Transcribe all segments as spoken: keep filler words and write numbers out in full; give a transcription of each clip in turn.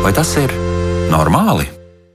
Vai tas ir normāli?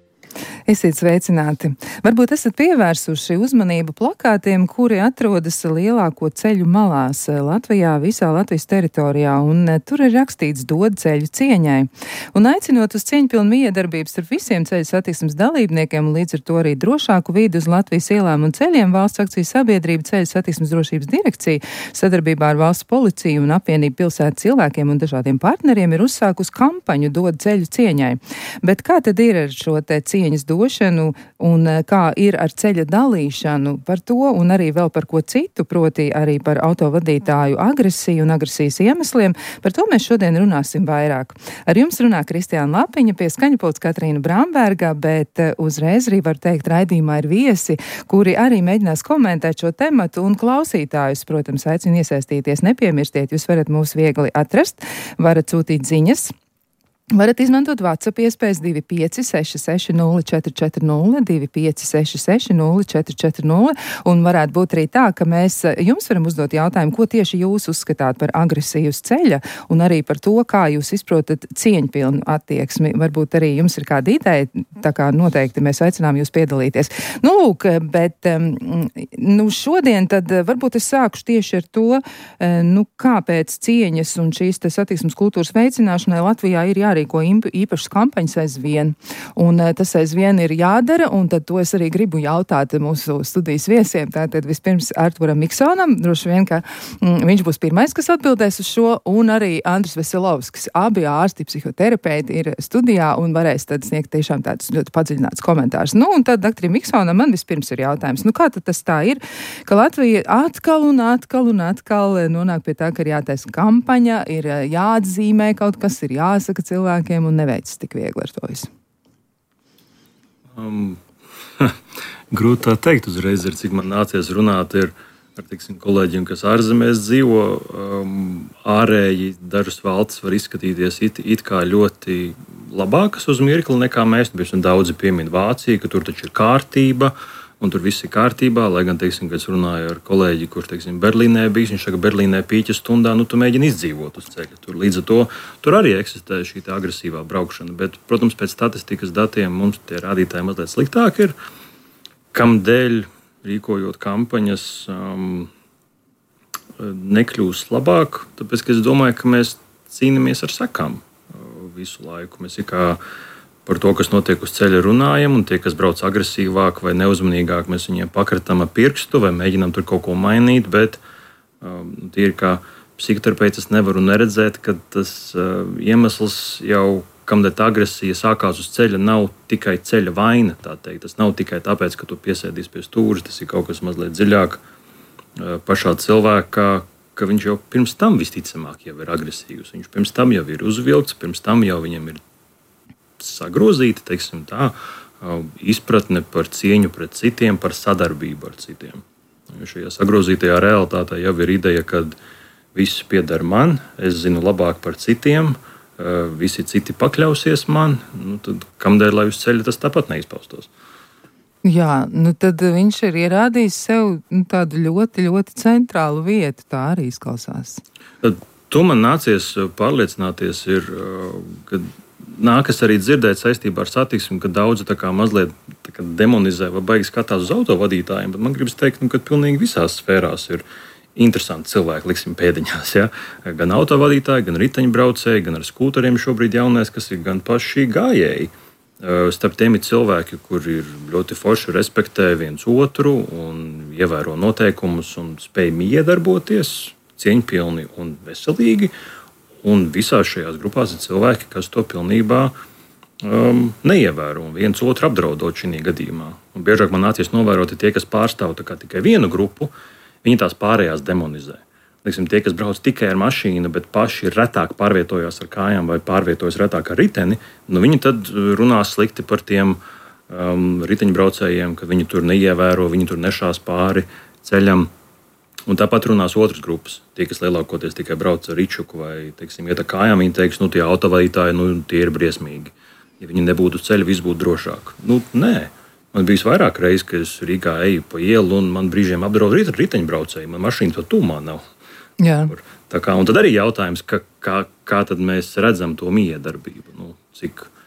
Esiet sveicināti! Varbūt esat pievērsuši uzmanību plakātiem, kuri atrodas lielāko ceļu malās Latvijā, visā Latvijas teritorijā, un tur ir rakstīts dod ceļu cieņai. Un aicinot uz cieņpilnu miedarbības ar visiem ceļu satiksmes dalībniekiem, un līdz ar to arī drošāku vidi uz Latvijas ielām un ceļiem, valsts akciju sabiedrība Ceļu satiksmes drošības direkcija sadarbībā ar valsts policiju un apvienību pilsētas cilvēkiem un dažādiem partneriem ir uzsākusi kampaņu dod ceļu cieņai. Bet kā tad ir ar šo te cieņas došanu un kā ir ar ceļa dalīšanu, par to un arī vēl par ko citu, proti arī par autovadītāju agresiju un agresijas iemesliem. Par to mēs šodien runāsim vairāk. Ar jums runā Kristiāna Lapiņa, pie skaņapults Katrīna Bramberga, bet uzreiz arī var teikt, raidījumā ir viesi, kuri arī mēģinās komentēt šo tematu, un klausītājus, protams, aicinu iesaistīties, nepiemirstiet, jūs varat mūs viegli atrast, varat sūtīt ziņas. Varat izmantot WhatsApp iespējas divi pieci seši seši nulle četri četri nulle, divi pieci seši seši nulle četri četri nulle, un varētu būt arī tā, ka mēs jums varam uzdot jautājumu, ko tieši jūs uzskatāt par agresiju uz ceļa, un arī par to, kā jūs izprotat cieņpilnu attieksmi. Varbūt arī jums ir kāda ideja, tā kā noteikti mēs aicinām jūs piedalīties. Nu, lūk, bet nu, šodien tad varbūt es sākušu tieši ar to, nu, kāpēc cieņas un šīs te satiksmes kultūras veicināšanai Latvijā ir jā jārīko īpašas kampaņas aizvien, un tas aizvien ir jādara, un tad to es arī gribu jautāt mūsu studijas viesiem. Tātad vispirms Arturam Miksonam, droši vien, ka mm, viņš būs pirmais, kas atbildēs uz šo, un arī Andris Veselovskis. Abi ārsti, psihoterapeiti ir studijā un varēs tad sniegt tiešām tādus ļoti padziļinātus komentārus. Nu, un tad doktoram Miksonam man vispirms ir jautājums. Nu, kā tad tas tā ir, ka Latvija atkal un atkal un atkal nonāk pie tā, ka ir jātaisa kampaņa, ir jāatzīmē kaut kas, ir jāsaka cilvēkiem, cilvēkiem un neveicis tik viegli ar to visu? Um, grūti tā teikt uzreiz, ir, cik man nācies runāt ir ar tiksim, kolēģiem, kas ārzemēs dzīvo. Um, ārēji dažas valstis var izskatīties it, it kā ļoti labākas uz mirkli nekā mēs. Daudzi piemin Vāciju, ka tur taču ir kārtība. Un tur viss ir kārtībā, lai gan, teiksim, kad es runāju ar kolēģi, kurš, teiksim, Berlīnē bijis, viņš saka, Berlīnē pīķa stundā, nu, tu mēģini izdzīvot uz ceļa. Tur līdz ar to, tur arī eksistē šī tā agresīvā braukšana, bet, protams, pēc statistikas datiem mums tie rādītāji mazliet sliktāk ir, kam dēļ, rīkojot kampaņas, um, nekļūs labāk, tāpēc, ka es domāju, ka mēs cīnāmies ar sekām uh, visu laiku. Mēs ir kā par to, kas notiek uz ceļa, runājam, un tie, kas brauc agresīvāk vai neuzmanīgāk, mēs viņiem pakratām ar pirkstu vai mēģinām tur kaut ko mainīt, bet um, tie ir kā psihoterapeits, es nevaru neredzēt, ka tas uh, iemesls jau, kamdēļ tā agresija sākās uz ceļa, nav tikai ceļa vaina, tā teikt. Tas nav tikai tāpēc, ka tu piesēdies pie stūra, tas ir kaut kas mazliet dziļāk uh, pašā cilvēkā, ka viņš jau pirms tam visticamāk jau ir agresīvs. Viņš pirms tam jau ir uzvilkts, pirms tam jau viņam ir sagrozīta, teiksim tā, izpratne par cieņu pret citiem, par sadarbību ar citiem. Šajā sagrozītajā realitātē jau ir ideja, ka viss pieder man, es zinu labāk par citiem, visi citi pakļausies man, nu tad kamdēļ, lai uz ceļa tas tāpat neizpaustos. Jā, nu tad viņš ir ierādījis sev nu, tādu ļoti, ļoti centrālu vietu, tā arī izklausās. To man nācies pārliecināties ir, kad nākas arī dzirdēt saistībā ar satiksmi, ka daudzi tā kā mazliet tā kā demonizē vai baigi skatās uz autovadītājiem, bet man gribas teikt, nu, ka pilnīgi visās sfērās ir interesanti cilvēki, liksim pēdiņās. Ja? Gan autovadītāji, gan riteņbraucēji, gan ar skūteriem šobrīd jaunais, kas ir gan paši gājēji. Starp tiem ir cilvēki, kuri ir ļoti forši respektē viens otru un ievēro noteikumus un spēj miedarboties cieņpilni un veselīgi. Un visās šajās grupās ir cilvēki, kas to pilnībā um, neievēro un viens otru apdraudot šī gadījumā. Un biežāk man nācies novērot tie, kas pārstāv tikai vienu grupu, viņi tās pārējās demonizē. Liksim, tie, kas brauc tikai ar mašīnu, bet paši retāk pārvietojās ar kājām vai pārvietojas retāk ar riteni, nu viņi tad runās slikti par tiem um, riteņbraucējiem, ka viņi tur neievēro, viņi tur nešās pāri ceļam. Un tāpat runās otras grupas. Tie, kas lielākoties tikai brauc ar ričuku vai, teiksim, iet ar kājām, viņi teiks, nu, tie autovadītāji, nu, tie ir briesmīgi. Ja viņi nebūtu uz ceļa, viss būtu drošāk. Nu, nē. Man bija vairāk reizes, ka es Rīgā eju pa ielu un man brīžiem apdraud riteņbraucēji. Man mašīna pat tūmā nav. Jā. Tā kā, un tad arī jautājums, ka, kā, kā tad mēs redzam to miedarbību. Nu, cik,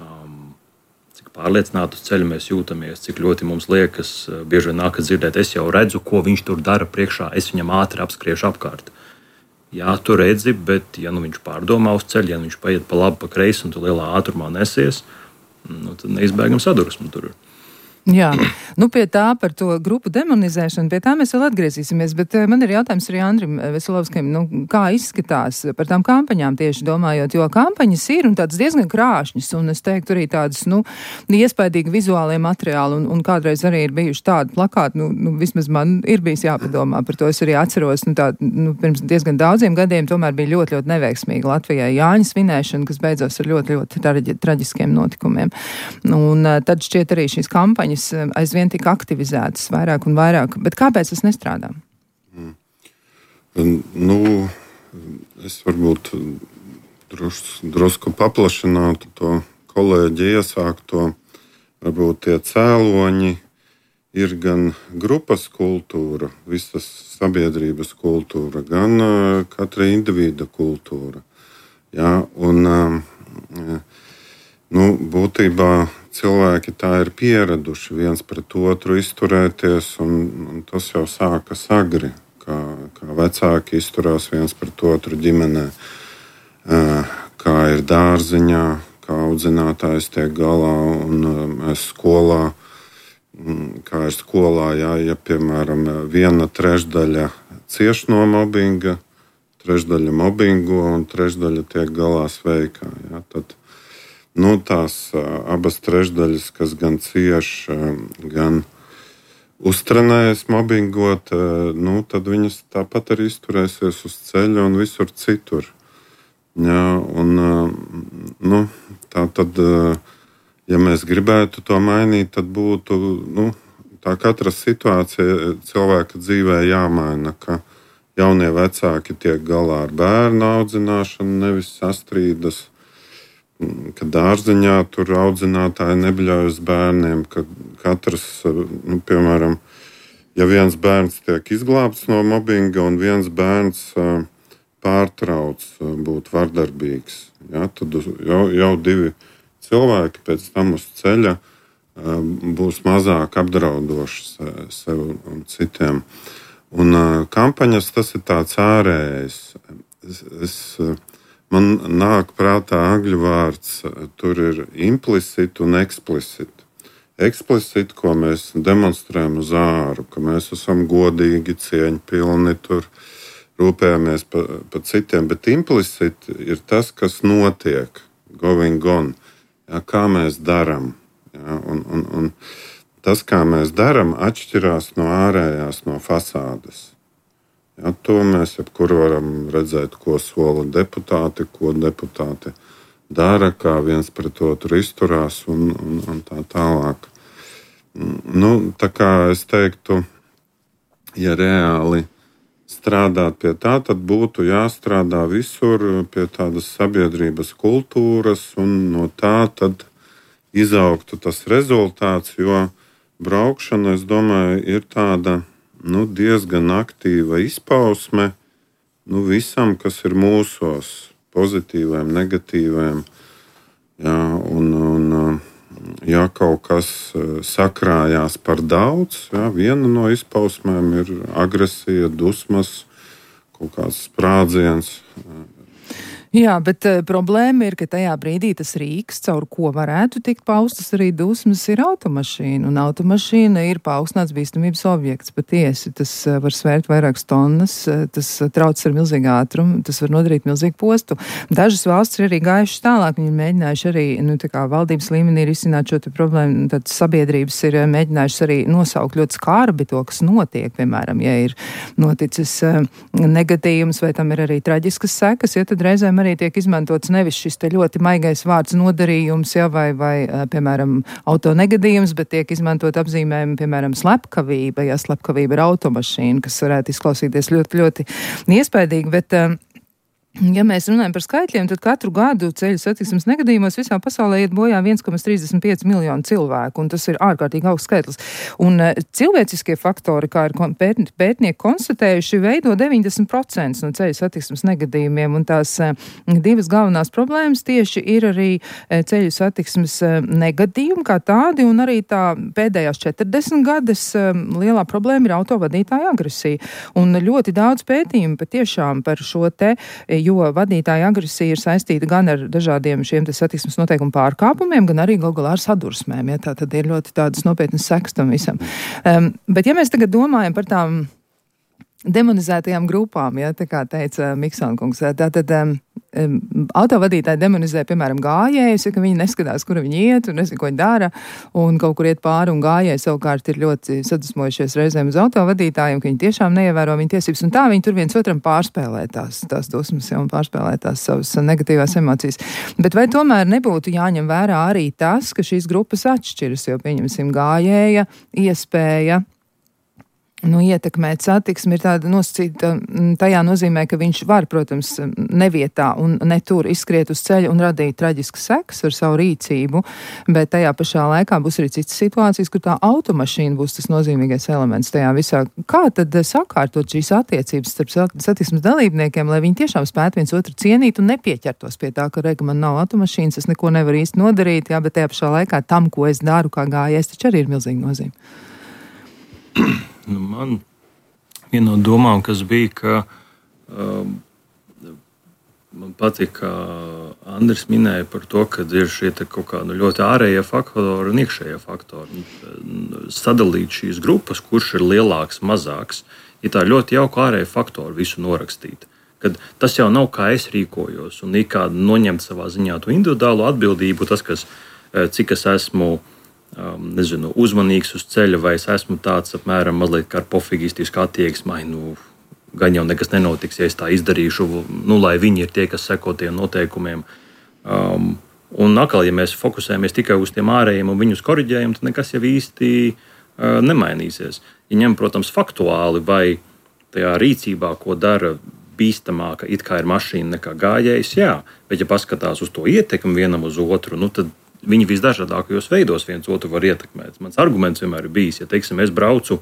um, cik pārliecināti uz ceļa mēs jūtamies, cik ļoti mums liekas, bieži vien nākas dzirdēt, es jau redzu, ko viņš tur dara priekšā, es viņam ātri apskriešu apkārt. Jā, tu redzi, bet ja nu viņš pārdomā uz ceļa, ja nu viņš paiet pa labi, pa kreisi un tu lielā ātrumā nesies, nu, tad neizbēgam sadursmi tur. Jā, nu pie tā par to grupu demonizēšanu, pie tā mēs vēl atgriezīsimies, bet man ir jautājums arī Andrim Veselovskim, nu kā izskatās par tām kampaņām tieši domājot, jo kampaņas ir un tādas diezgan krāšņas, un es teiktu arī tādas, nu, iespaidīgi vizuālie materiāli, un, un kādreiz arī ir bijuši tādi plakāti, nu, nu, vismaz man ir bijis jāpadomā par to, es arī atceros, nu, tā, nu, pirms diezgan daudziem gadiem tomēr bija ļoti, ļoti neveiksmīgi Latvijai Jāņa svinēšana, kas beidzās ar ļoti, ļoti traģi, traģiskiem notikumiem. Un tad šķiet arī šīs kampaņas aizvien tik aktivizētas vairāk un vairāk. Bet kāpēc tas nestrādā? Mm. Nu, es varbūt drus, drusku paplašinātu to kolēģi iesākto. Varbūt tie cēloņi ir gan grupas kultūra, visas sabiedrības kultūra, gan uh, katra individa kultūra. Jā, un uh, nu, būtībā cilvēki tā ir pieraduši viens pret otru izturēties, un, un tas jau sākas agri, kā, kā vecāki izturās viens pret otru ģimenē, kā ir dārziņā, kā audzinātājs tiek galā, un mēs skolā, kā ir skolā, jā, ja, piemēram, viena trešdaļa cieš no mobbinga, trešdaļa mobbingo, un trešdaļa tiek galā sveikā, jā, tad Nu, tās uh, abas trešdaļas, kas gan cieš, uh, gan uztrenējas mobbingot, uh, nu, tad viņas tāpat arī izturēsies uz ceļa un visur citur. Jā, un, uh, nu, tā tad, uh, ja mēs gribētu to mainīt, tad būtu nu, tā katra situācija cilvēka dzīvē jāmaina, ka jaunie vecāki tiek galā ar bērnu audzināšanu, nevis sastrīdas. Ka dārziņā tur audzinātāji nebļauj uz bērniem, ka katrs, nu, piemēram, ja viens bērns tiek izglābts no mobbinga un viens bērns uh, pārtrauc uh, būt vardarbīgs, ja, tad jau, jau divi cilvēki pēc tam uz ceļa uh, būs mazāk apdraudoši sev un citiem. Un uh, kampaņas tas ir tāds ārējais. Es, es, uh, Man nāk prātā angļu vārds, tur ir implicit un explicit. Explicit, ko mēs demonstrējam uz āru, ka mēs esam godīgi, cieņpilni, tur rūpējamies par pa citiem, bet implicit ir tas, kas notiek, going on, ja, kā mēs daram. Ja, un, un, un tas, kā mēs daram, atšķirās no ārējās, no fasādes. Ja, to mēs jebkur varam redzēt, ko sola deputāti, ko deputāti dara, kā viens pret otru izturās un, un, un tā tālāk. Nu, tā kā es teiktu, ja reāli strādāt pie tā, tad būtu jāstrādā visur pie tādas sabiedrības kultūras, un no tā tad izaugtu tas rezultāts, jo braukšana, es domāju, ir tāda nu, diezgan aktīva izpausme nu, visam, kas ir mūsos, pozitīviem, negatīviem. Jā, un, un, ja kaut kas sakrājās par daudz, jā, viena no izpausmēm ir agresija, dusmas, kaut kāds sprādziens. Jā, bet uh, problēma ir, ka tajā brīdī tas rīks, caur ko varētu tikt paustas arī dusmas, ir automašīna. Un automašīna ir paaugstināts bīstamības objekts. Patiesi, tas uh, var svērt vairākas tonnas, uh, tas trauc ar milzīgu ātrumu, tas var nodarīt milzīgu postu. Dažas valsts ir arī gājušas tālāk, viņi ir mēģinājuši arī, nu, tā kā valdības līmenī risināt šo te problēmu, tad sabiedrības ir mēģinājušas arī nosaukt ļoti skarbi to, kas notiek, piemēram, ja ir noticis uh, negadījums vai tam ir arī traģiskas sekas, ja tad reizēm arī tiek izmantots nevis šis te ļoti maigais vārds nodarījums, ja, vai, vai, piemēram, autonegadījums, bet tiek izmantot apzīmējumi, piemēram, slepkavība, ja slepkavība ir automašīna, kas varētu izklausīties ļoti, ļoti iespaidīgi, bet Ja mēs runājam par skaitļiem, tad katru gadu ceļu satiksmes negadījumos visā pasaulē iet bojā viens komats trīsdesmit pieci miljonu cilvēku, un tas ir ārkārtīgi augsts skaitlis. Un uh, cilvēciskie faktori, kā ir pēt, pētnieki konstatējuši, veido deviņdesmit procenti no ceļu satiksmes negadījumiem, un tās uh, divas galvenās problēmas tieši ir arī uh, ceļu satiksmes uh, negadījumi kā tādi, un arī tā pēdējās četrdesmit gadus uh, lielā problēma ir autovadītāja agresija. Un ļoti daudz pētījumu patiešām par šo te, jo vadītāja agresija ir saistīta gan ar dažādiem šiem te satiksmes noteikumu pārkāpumiem, gan arī galu galā ar sadursmēm. Ja? Tā tad ir ļoti tādas nopietnas sekas tam visam. Um, bet ja mēs tagad domājam par tām demonizētajām grupām, ja, tā kā teica Miksona kungs, tā tad um, autovadītāji demonizē, piemēram, gājējus, ja, ka viņi neskatās, kur viņi iet un nezinu, ko viņi dara, un kaut kur iet pāri, un gājēji savukārt ir ļoti sadusmojušies reizēm uz autovadītājiem, ka viņi tiešām neievēro viņa tiesības, un tā viņi tur viens otram pārspēlē tās, tās dusmas, ja, un pārspēlē tās savas negatīvās emocijas. Bet vai tomēr nebūtu jāņem vērā arī tas, ka šīs grupas atšķiras, jo, pieņemsim, gājēja iespēja Nu, ietekmēt satiksmi ir tāda nosacīta tajā nozīmē, ka viņš var, protams, nevietā un ne tur izskriet uz ceļa un radīt traģiskas sekas ar savu rīcību, bet tajā pašā laikā būs arī citas situācijas, kur tā automašīna būs tas nozīmīgais elements tajā visā. Kā tad sakārtot šīs attiecības starp satiksmes dalībniekiem, lai viņi tiešām spētu viens otru cienīt un nepieķertos pie tā, ka, rega, man nav automašīnas, es neko nevaru īsti nodarīt, jā, bet tajā pašā laikā tam, ko es daru kā gājējs, taču arī ir milzīga nozīme. Nu, man viena no domām, kas bija, ka um, man patīk, ka Andris minēja par to, ka ir šie kaut kādi ļoti ārējie faktori un iekšējie faktori. Sadalīt šīs grupas, kurš ir lielāks, mazāks, ir tā ļoti jauka ārējie faktori visu norakstīt. Kad tas jau nav kā es rīkojos un ir kā noņemt savā ziņā to individuālo atbildību, tas, kas, cik es esmu Um, nezinu, uzmanīgs uz ceļa, vai es esmu tāds apmēram mazliet kā ar pofigistisku attieksmi, nu, gan jau nekas nenotiks, ja es tā izdarīšu, nu, lai viņi ir tie, kas seko tiem noteikumiem. Um, un atkal, ja mēs fokusējamies tikai uz tiem ārējiem un viņus koriģējam, tad nekas jau īsti uh, nemainīsies. Ja ņem, protams, faktuāli vai tajā rīcībā, ko dara bīstamāka, it kā ir mašīna nekā gājējs, jā, bet ja paskatās uz to ietekmi vienam uz otru, nu, tad viņi visdažādākajos veidos viens otru var ietekmēt. Mans arguments vienmēr ir bijis, ja teiksim, es braucu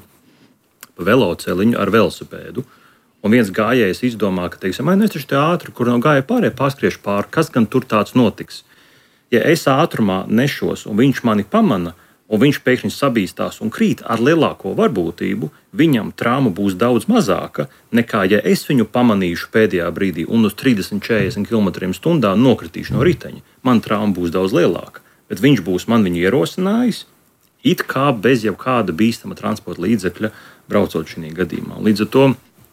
pa veloceliņu ar velosipēdu, un viens gājējs izdomā, ka teiksim, nu es taču te ātri, kur nav gājēji pārējie, pārskriešu pāri, kas gan tur tāds notiks. Ja es ātrumā nešos, un viņš mani pamana, un viņš pēkšņi sabīstās un krīt ar lielāko varbūtību, viņam trauma būs daudz mazāka, nekā ja es viņu pamanīšu pēdējā brīdī un uz trīsdesmit četrdesmit kilometriem stundā nokritīšu no riteņa. Man trauma būs daudz lielāka. Bet viņš būs man viņu ierosinājis, it kā bez jau kāda bīstama transporta līdzekļa braucot šī gadījumā. Līdz ar to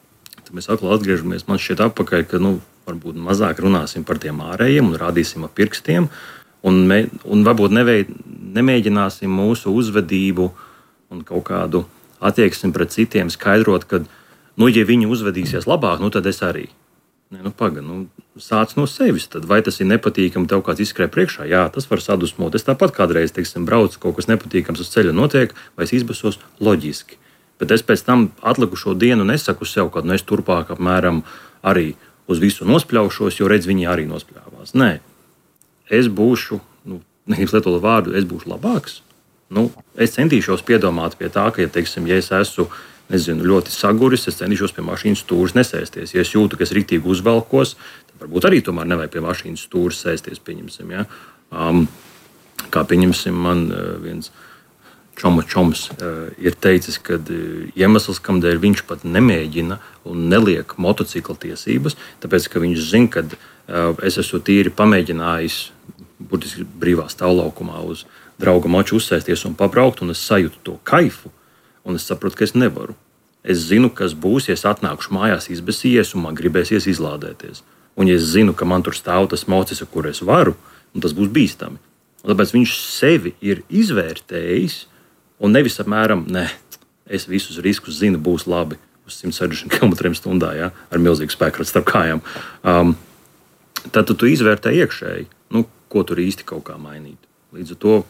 mēs atkal atgriežamies man šķiet atpakaļ, ka nu, varbūt mazāk runāsim par tiem ārējiem un rādīsim ar pirkstiem, un, me, un varbūt neveid, nemēģināsim mūsu uzvedību un kaut kādu attieksmi pret citiem skaidrot, ka, nu, ja viņi uzvedīsies labāk, nu, tad es arī. Ne, nu, paga, nu, sāc no sevis. Tad vai tas ir nepatīkami, tev kāds izskrēja priekšā? Jā, tas var sadusmot. Es tāpat kādreiz, teiksim, braucu, kaut kas nepatīkams uz ceļa notiek, vai es izbasos loģiski. Bet es pēc tam atlikušo dienu nesaku sev, ka nu, es turpāk apmēram arī uz visu nospļaušos, jo redz, viņi arī nospļāvās. Nē, es būšu, nu, negribas lietot vārdu, es būšu labāks. Nu, es centīšos piedomāt pie tā, ka, ja, teiksim, ja es esmu Nezinu, ļoti saguris, es cenšos pie mašīnas stūres nesēsties. Ja es jūtu, ka es riktīgi uzvelkos, tad varbūt arī tomēr nevajag pie mašīnas stūres sēsties, pieņemsim. Ja? Um, kā pieņemsim, man uh, viens čoma čoms uh, ir teicis, ka uh, iemesls, kamdēļ viņš pat nemēģina un neliek motocikla tiesības, tāpēc, ka viņš zina, ka uh, es esmu tīri pamēģinājis burtiski brīvā stāvlaukumā uz drauga moču uzsēsties un pabraukt, un es sajūtu to kaifu. Un es saprotu, ka es nevaru. Es zinu, kas būs, ja es atnākšu mājās izbesījies un man gribēsies izlādēties. Un ja es zinu, ka man tur stāv tas mocis, ar kur es varu, un tas būs bīstami. Un tāpēc viņš sevi ir izvērtējis un nevis apmēram, ne, es visus riskus zinu, būs labi uz simt sešdesmit kilometriem stundā, ja, ar milzīgu spēku starp kājām. Um, tad tu, tu izvērtē iekšēji, nu, ko tur īsti kaut kā mainīt. Līdz ar to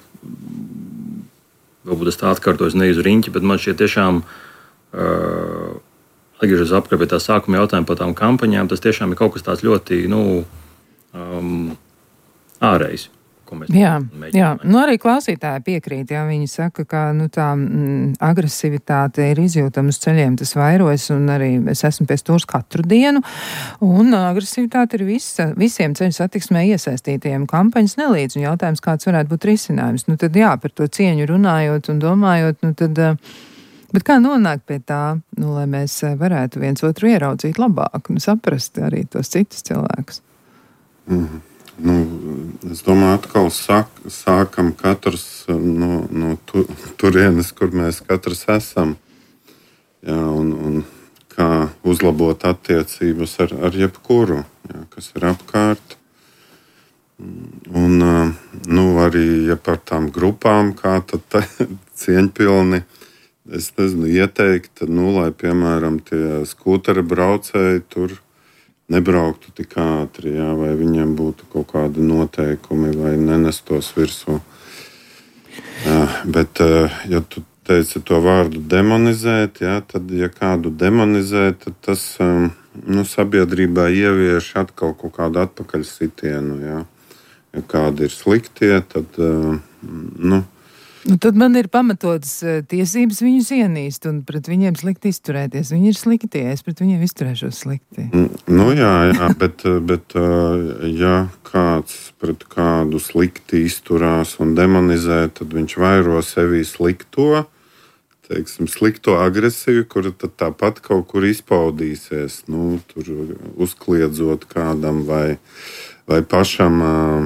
varbūt es tā atkārtoju ne uz riņķi, bet man šie tiešām uh, atgriežoties apkārt pie tā sākuma jautājuma par tām kampaņām, tas tiešām ir kaut kas tāds ļoti, nu, um, ārējs. Jā, jā. Nu, arī klausītāji piekrīt, jā, viņi saka, ka nu, tā mm, agresivitāte ir izjūtama uz ceļiem, tas vairojas, un arī es esmu pie stūrs katru dienu, un agresivitāte ir visa, visiem ceļu satiksmē iesaistītajiem. Kampaņas nelīdz, un jautājums, kāds varētu būt risinājums. Nu, tad jā, par to cieņu runājot un domājot, nu tad, bet kā nonākt pie tā, nu, lai mēs varētu viens otru ieraudzīt labāk un saprast arī tos citus cilvēkus? Mhm. Nu, es domāju, atkal sāk, sākam katrs no, no tu, turienes, kur mēs katrs esam. Jā, un, un kā uzlabot attiecības ar, ar jebkuru, jā, kas ir apkārt. Un nu, arī ja par tām grupām, kā tad cieņpilni, es nezinu, ieteikt, nu, lai, piemēram, tie skūtera braucēji tur nebrauktu tik ātri, jā, vai viņiem būtu kaut kādi noteikumi, vai nenestos virsū. Jā, bet, ja tu teici to vārdu demonizēt, jā, tad, ja kādu demonizē, tad tas nu, sabiedrībā ievieš atkal kaut kādu atpakaļsitienu. Jā. Ja kādi ir sliktie, tad, nu, Nu, tad man ir pamatotas tiesības viņus ienīst un pret viņiem slikti izturēties. Viņi ir slikti, es pret viņiem izturēšos slikti. Nu jā, jā bet, bet ja kāds pret kādu slikti izturās un demonizē, tad viņš vairo sevī slikto, teiksim, slikto agresiju, kura tad tāpat kaut kur izpaudīsies. Nu, tur uzkliedzot kādam vai, vai pašam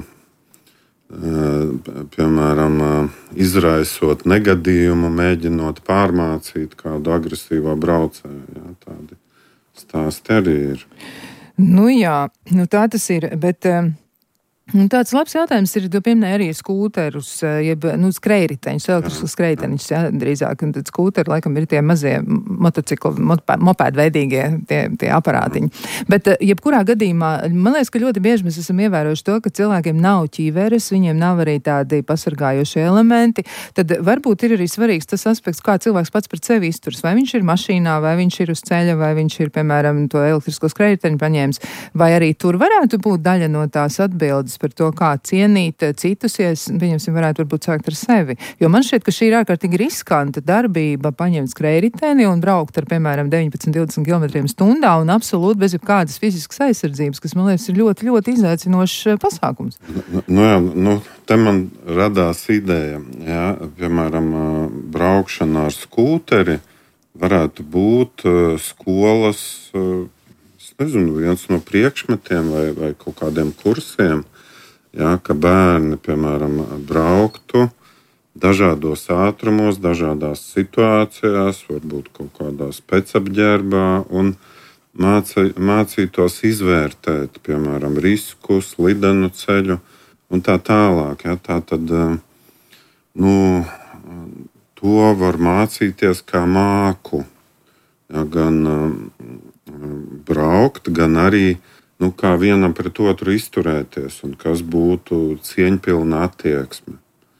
piemēram, izraisot negadījumu, mēģinot pārmācīt kādu agresīvo braucēju. Jā, tādi stāsti arī ir. Nu jā, nu tā tas ir, bet nu, tāds labs jautājums ir, tu pieminēji arī skūterus, jeb, nu, skrējriteņus, elektriskus skrējriteņus, jā, drīzāk, un tad skūteri, laikam, ir tie mazie motocikli, mopēdveidīgie tie, tie aparātiņi. Bet, jebkurā gadījumā, man liekas, ka ļoti bieži mēs esam ievērojuši to, ka cilvēkiem nav ķīveres, viņiem nav arī tādi pasargājošie elementi, tad varbūt ir arī svarīgs tas aspekts, kā cilvēks pats pret sevi izturas, vai viņš ir mašīnā, vai viņš ir uz ceļa, vai viņš ir, piemēram, to elektrisko skrējriteņu paņēmis, vai arī tur varētu būt daļa no tās atbildes par to, kā cienīt citus, ja es, pieņemsim, varētu varbūt sākt ar sevi. Jo man šķiet, ka šī ir ārkārtīgi riskanta darbība paņemt skrējriteni un braukt ar, piemēram, deviņpadsmit divdesmit kilometriem stundā un absolūti bez jebkādas fiziskas aizsardzības, kas, man liekas, ir ļoti, ļoti izaicinošs pasākums. Nu jā, nu, te man radās ideja, jā, piemēram, braukšana ar skūteri varētu būt skolas, es nezinu, viens no priekšmetiem vai, vai kaut kādiem kursiem, jā, ka bērni, piemēram, brauktu dažādos ātrumos, dažādās situācijās, varbūt kaut kādā specapģērbā un mācī, mācītos izvērtēt, piemēram, riskus, lidenu ceļu un tā tālāk. Jā, tā tad, nu, to var mācīties kā māku, jā, gan braukt, gan arī nu, kā vienam pret otru izturēties un kas būtu cieņpilna attieksme.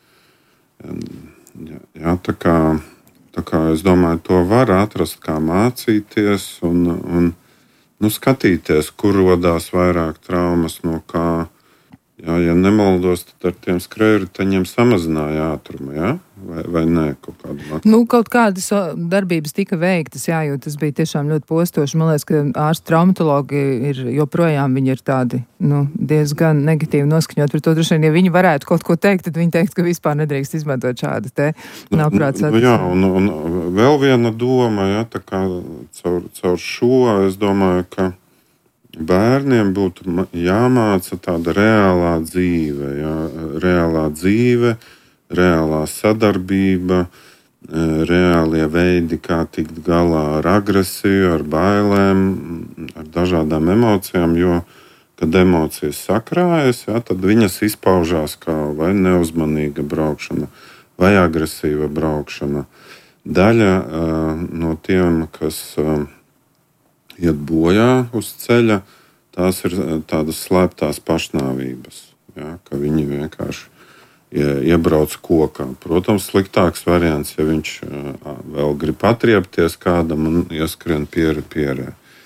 Jā, jā, tā, kā, tā kā es domāju, to var atrast, kā mācīties un, un nu, skatīties, kur rodās vairāk traumas no kā. Jā, ja nemaldos, tad ar tiem skrējriteņiem samazināja ātrumu, jā? Vai, vai nē, kaut kādu maksu? Nu, kaut kādas darbības tika veiktas, jā, jo tas bija tiešām ļoti postoši. Man liekas, ka ārstu traumatologi ir joprojām, viņi ir tādi, nu, diezgan negatīvi noskaņot par to. Droši vien, ja viņi varētu kaut ko teikt, tad viņi teikt, ka vispār nedrīkst izmantot šādu te nāprāts. Nu, jā, un, un vēl viena doma, jā, tā kā caur, caur šo, es domāju, ka bērniem būtu jāmāca tāda reālā dzīve, jā, reālā dzīve, reālā sadarbība, reālie veidi, kā tikt galā ar agresiju, ar bailēm, ar dažādām emocijām, jo, kad emocijas sakrājas, jā, tad viņas izpaužās kā vai neuzmanīga braukšana, vai agresīva braukšana. Daļa uh, no tiem, kas uh, iet bojā uz ceļa, tās ir tādas slēptās pašnāvības, jā, ka viņi vienkārši iebrauc kokā. Protams, sliktāks variants, ja viņš vēl grib atriepties kādam un ieskrien pieri pierē.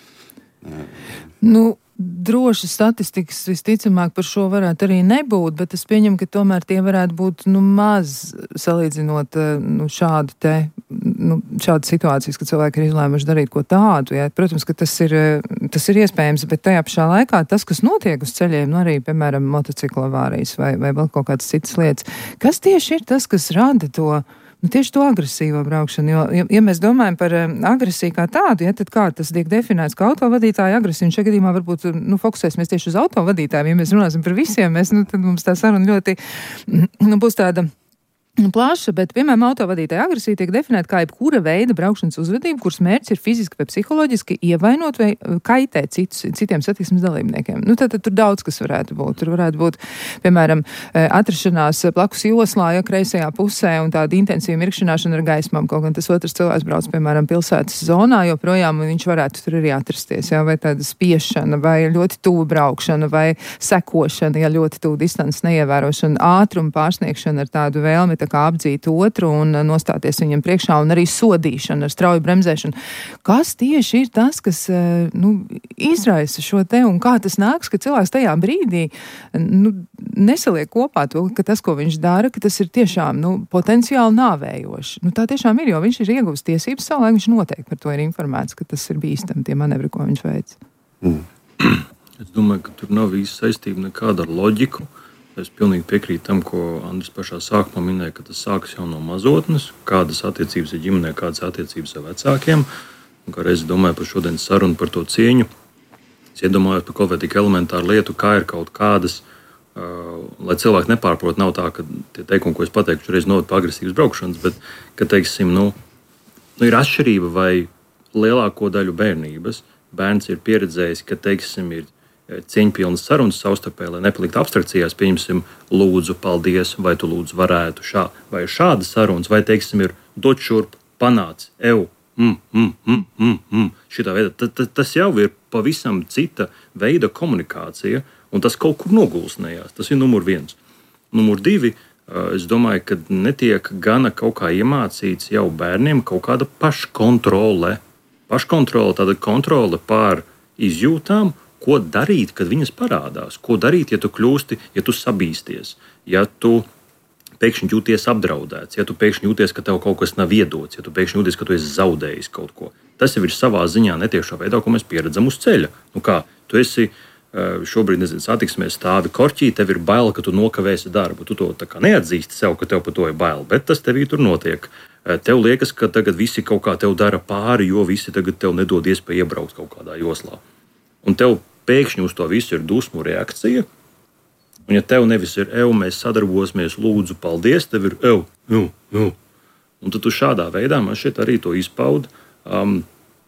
Nu, droši statistikas visticamāk par šo varētu arī nebūt, bet es pieņemu, ka tomēr tie varētu būt nu, maz salīdzinot nu, šādu te, nu, šādu situācijas, kad cilvēki ir izlēmuši darīt ko tādu. Ja. Protams, ka tas ir, tas ir iespējams, bet tajā pašā laikā tas, kas notiek uz ceļiem, nu arī, piemēram, motocikla avārijas vai, vai vēl kaut kādas citas lietas, kas tieši ir tas, kas rada to Nu, tieši to agresīvo braukšanu, jo, ja, ja mēs domājam par um, agresiju kā tādu, ja, tad kā tas tiek definēts kā autovadītāja agresija, un šajā gadījumā varbūt nu, fokusēsimies tieši uz autovadītājiem, ja mēs runāsim par visiem, mēs, nu, tad mums tā saruna ļoti nu, būs tāda plaša, bet, piemēram, autovadītāja agresija tiek definēta kā jebkura veida braukšanas uzvedība, kuras mērķis ir fiziski vai psiholoģiski ievainot vai kaitēt citus, citiem satiksmes dalībniekiem. Nu, tad, tad tur daudz kas varētu būt. Tur varētu būt, piemēram, atrašanās blakus joslā, ja kreisajā pusē un tāda intensīva mirkšanāšana ar gaismām, kaut gan tas otrs cilvēks brauc, piemēram, pilsētas zonā, joprojām viņš varētu tur arī atrasties, ja, vai tāda spiešana, vai ļoti tuvu braukšana, vai sekošana, ja ļoti tuvu distances neievērošana, ātruma pārsniegšana ar tādu vēlmi kā apdzīt otru un nostāties viņam priekšā un arī sodīšana ar strauju bremzēšanu. Kas tieši ir tas, kas nu, izraisa šo te un kā tas nāks, ka cilvēks tajā brīdī nu, nesaliek kopā to, ka tas, ko viņš dara, ka tas ir tiešām nu, potenciāli nāvējoši. Nu, tā tiešām ir, jo viņš ir ieguvis tiesības savulaik, viņš noteikti par to ir informēts, ka tas ir bīstami tie manevri, ko viņš veic. Mm. Es domāju, ka tur nav īsti saistība nekāda ar loģiku. Es pilnīgi piekrītu tam, ko Andris pašā sākumā minēja, ka tas sākas jau no mazotnes, kādas attiecības ir ģimenē, kādas attiecības ar vecākiem. Un kā reiz domāju par šodienas sarunu par to cieņu, es iedomājos par kaut vai tik elementāru lietu, kā ir kaut kādas, uh, lai cilvēki nepārprot, nav tā, ka tie teikumi, ko es pateikšu, reiz noved pie agresīvas braukšanas, bet, ka, teiksim, nu, nu ir atšķirība vai lielāko daļu bērnības bērns ir pieredzējis, ka, teiksim, ir cieņpilnas sarunas savstarpēji, lai nepaliktu abstrakcijās, pieņemsim, lūdzu, paldies, vai tu lūdzu varētu šā, vai šāda sarunas, vai, teiksim, ir dot šurp, panāc, ev, mm, mm, mm, mm, mm, šitā veidā. T, t, tas jau ir pavisam cita veida komunikācija, un tas kaut kur nogulsnējās. Tas ir numur viens. Numur divi, es domāju, ka netiek gana kaut kā iemācīts jau bērniem kaut kāda paškontrole. Paškontrole, tāda kontrole pār izjūtām, ko darīt, kad viņas parādās? Ko darīt, ja tu kļūsti, ja tu sabīsties, ja tu pēkšņi jūties apdraudēts, ja tu pēkšņi jūties, ka tev kaut kas nav iedots, ja tu pēkšņi jūties, ka tu esi zaudējis kaut ko. Tas jau ir savā ziņā netiešā veidā, ko mēs pieredzam uz ceļa. Nu kā, tu esi šobrīd, nezinu, satiksmē stāvi korķī, tev ir bail, ka tu nokavēsi darbu. Tu to tā kā neatzīsti sev, ka tev par to ir bail, bet tas tevī tur notiek. Tev liekas, ka tagad visi kaut kā tev dara pāri, jo visi tagad tev nedod iespēju iebraukt kaut kādā joslā. Un tev pēkšņi uz to visu ir dusmu reakcija. Un ja tev nevis ir ev, mēs sadarbosimies, lūdzu, paldies, tev ir ev, ev, ev. Un tad tu šādā veidā man šeit arī to izpaudi um,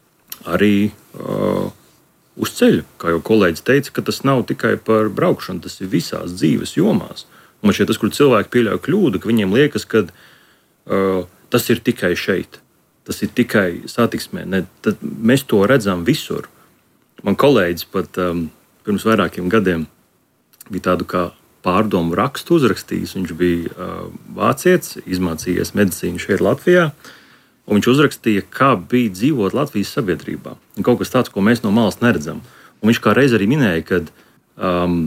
arī uh, uz ceļa. Kā jau kolēģis teica, ka tas nav tikai par braukšanu, tas ir visās dzīves jomās. Un man šeit tas, kur cilvēki pieļauj kļūdu, ka viņiem liekas, ka uh, tas ir tikai šeit. Tas ir tikai satiksmē. Ne, tad mēs to redzam visur. Man kolēģis pat um, pirms vairākiem gadiem bija tādu kā pārdomu rakstu uzrakstījis. Viņš bija uh, vācietis, izmācījies medicīnu šeit Latvijā, un viņš uzrakstīja, kā bija dzīvot Latvijas sabiedrībā. Un kaut kas tāds, ko mēs no malas neredzam. Un viņš kā reiz arī minēja, ka um,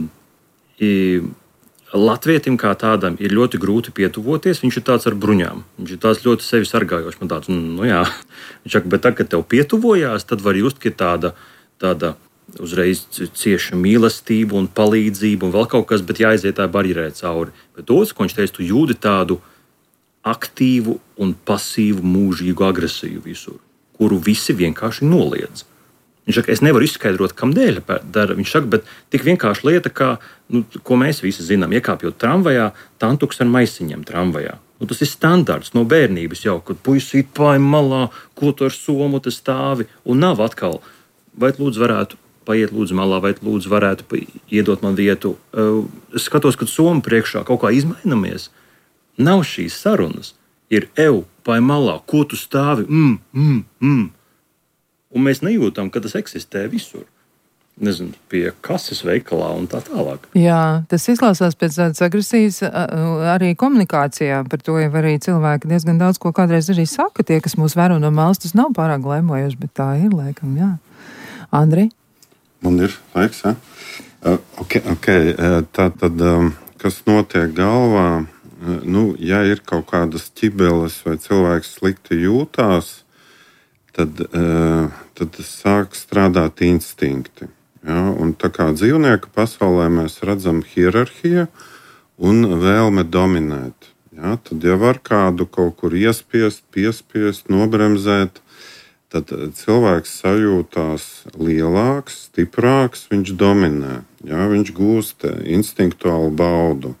latvietim kā tādam ir ļoti grūti pietuvoties. Viņš ir tāds ar bruņām. Viņš ir tāds ļoti sevi sargājošs. Man tāds, nu jā, viņš saka, bet tad, kad tev pietuvojās, tad var just, ka tāda tāda uzreiz cieša mīlestība un palīdzība un vēl kaut kas, bet jāaiziet tā barjerē cauri. Bet otrs, ko viņš teica, tu jūti tādu aktīvu un pasīvu mūžīgu agresiju visur, kuru visi vienkārši noliedz. Viņš saka, es nevaru izskaidrot, kam dēļ dara. Viņš saka, bet tik vienkārši lieta, kā, nu, ko mēs visi zinām, iekāpjot tramvajā, tantuks ar maisiņiem tramvajā. Nu, tas ir standarts no bērnības jau, kad puisīt paim malā, ko tu ar somu te stāvi, un nav atkal. Vai lūdzu varētu paiet lūdzu malā, vai lūdzu varētu iedot man vietu. Es skatos, kad somu priekšā kaut kā izmainamies. Nav šīs sarunas. Ir ev, pai malā, ko tu stāvi, mm, mm, mm. Un mēs nejūtam, ka tas eksistē visur. nezinu, pie kases veikalā un tā tālāk. Jā, tas izklausās pēc tādas agresijas arī komunikācijā. Par to jau arī cilvēki diezgan daudz ko kādreiz arī saka. Tie, kas mūs vēro no malas, tas nav pārāk lemojoši, bet tā ir, laikam, jā. Andri? Man ir laiks, jā? Uh, ok, ok. Uh, tā tad, um, kas notiek galvā, uh, nu, ja ir kaut kādas ķibeles vai cilvēks slikti jūtās, tad, uh, tad sāk strādāt instinkti. Ja, un tā kā dzīvnieku pasaulē mēs redzam hierarhiju un vēlme dominēt. Ja, tad jau var kādu kaut kur iespiest, piespiest, nobremzēt, tad cilvēks sajūtās lielāks, stiprāks, viņš dominē. Ja, viņš gūst instinktuālu baudu.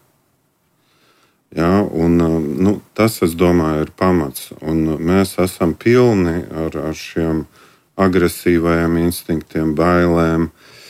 Ja, un, nu, tas, es domāju, ir pamats. Un mēs esam pilni ar, ar šiem agresīvajiem instinktiem, bailēm.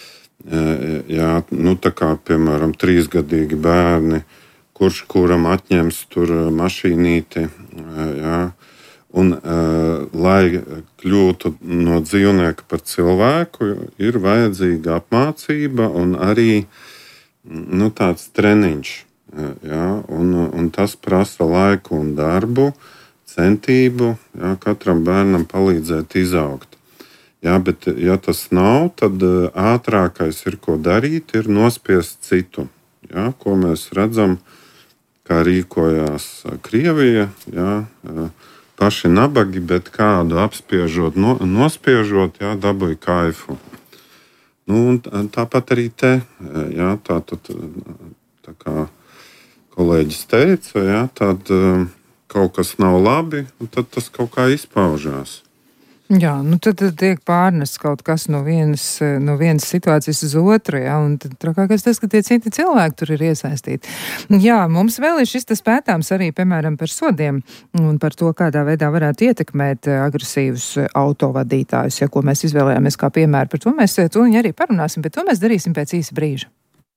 Jā, nu, tā kā, piemēram, trīsgadīgi bērni, kurš kuram atņems tur mašīnīti. Jā, un, lai kļūtu no dzīvnieka par cilvēku, ir vajadzīga apmācība un arī nu, tāds treniņš. Jā, un, un tas prasa laiku un darbu, centību, jā, katram bērnam palīdzēt izaugt. Jā, bet, ja tas nav, tad ātrākais ir, ko darīt, ir nospiest citu. Jā, ko mēs redzam, kā rīkojās Krievija. Jā, paši nabagi, bet kādu apspiežot, no, nospiežot, jā, dabūja kaifu. Nu, tāpat arī te, jā, tā, tā, tā kā kolēģis teica, jā, tad kaut kas nav labi, un tad tas kaut kā izpaužās. Jā, nu tad, tad tiek pārnests kaut kas no vienas, no vienas situācijas uz otru, jā, un tad trakākais tas, ka tie citi cilvēki tur ir iesaistīti. Jā, mums vēl ir šis tas pētāms arī, piemēram, par sodiem un par to, kādā veidā varētu ietekmēt agresīvus autovadītājus, ja ko mēs izvēlējāmies kā piemēru. Par to mēs to arī parunāsim, bet to mēs darīsim pēc īsa brīža.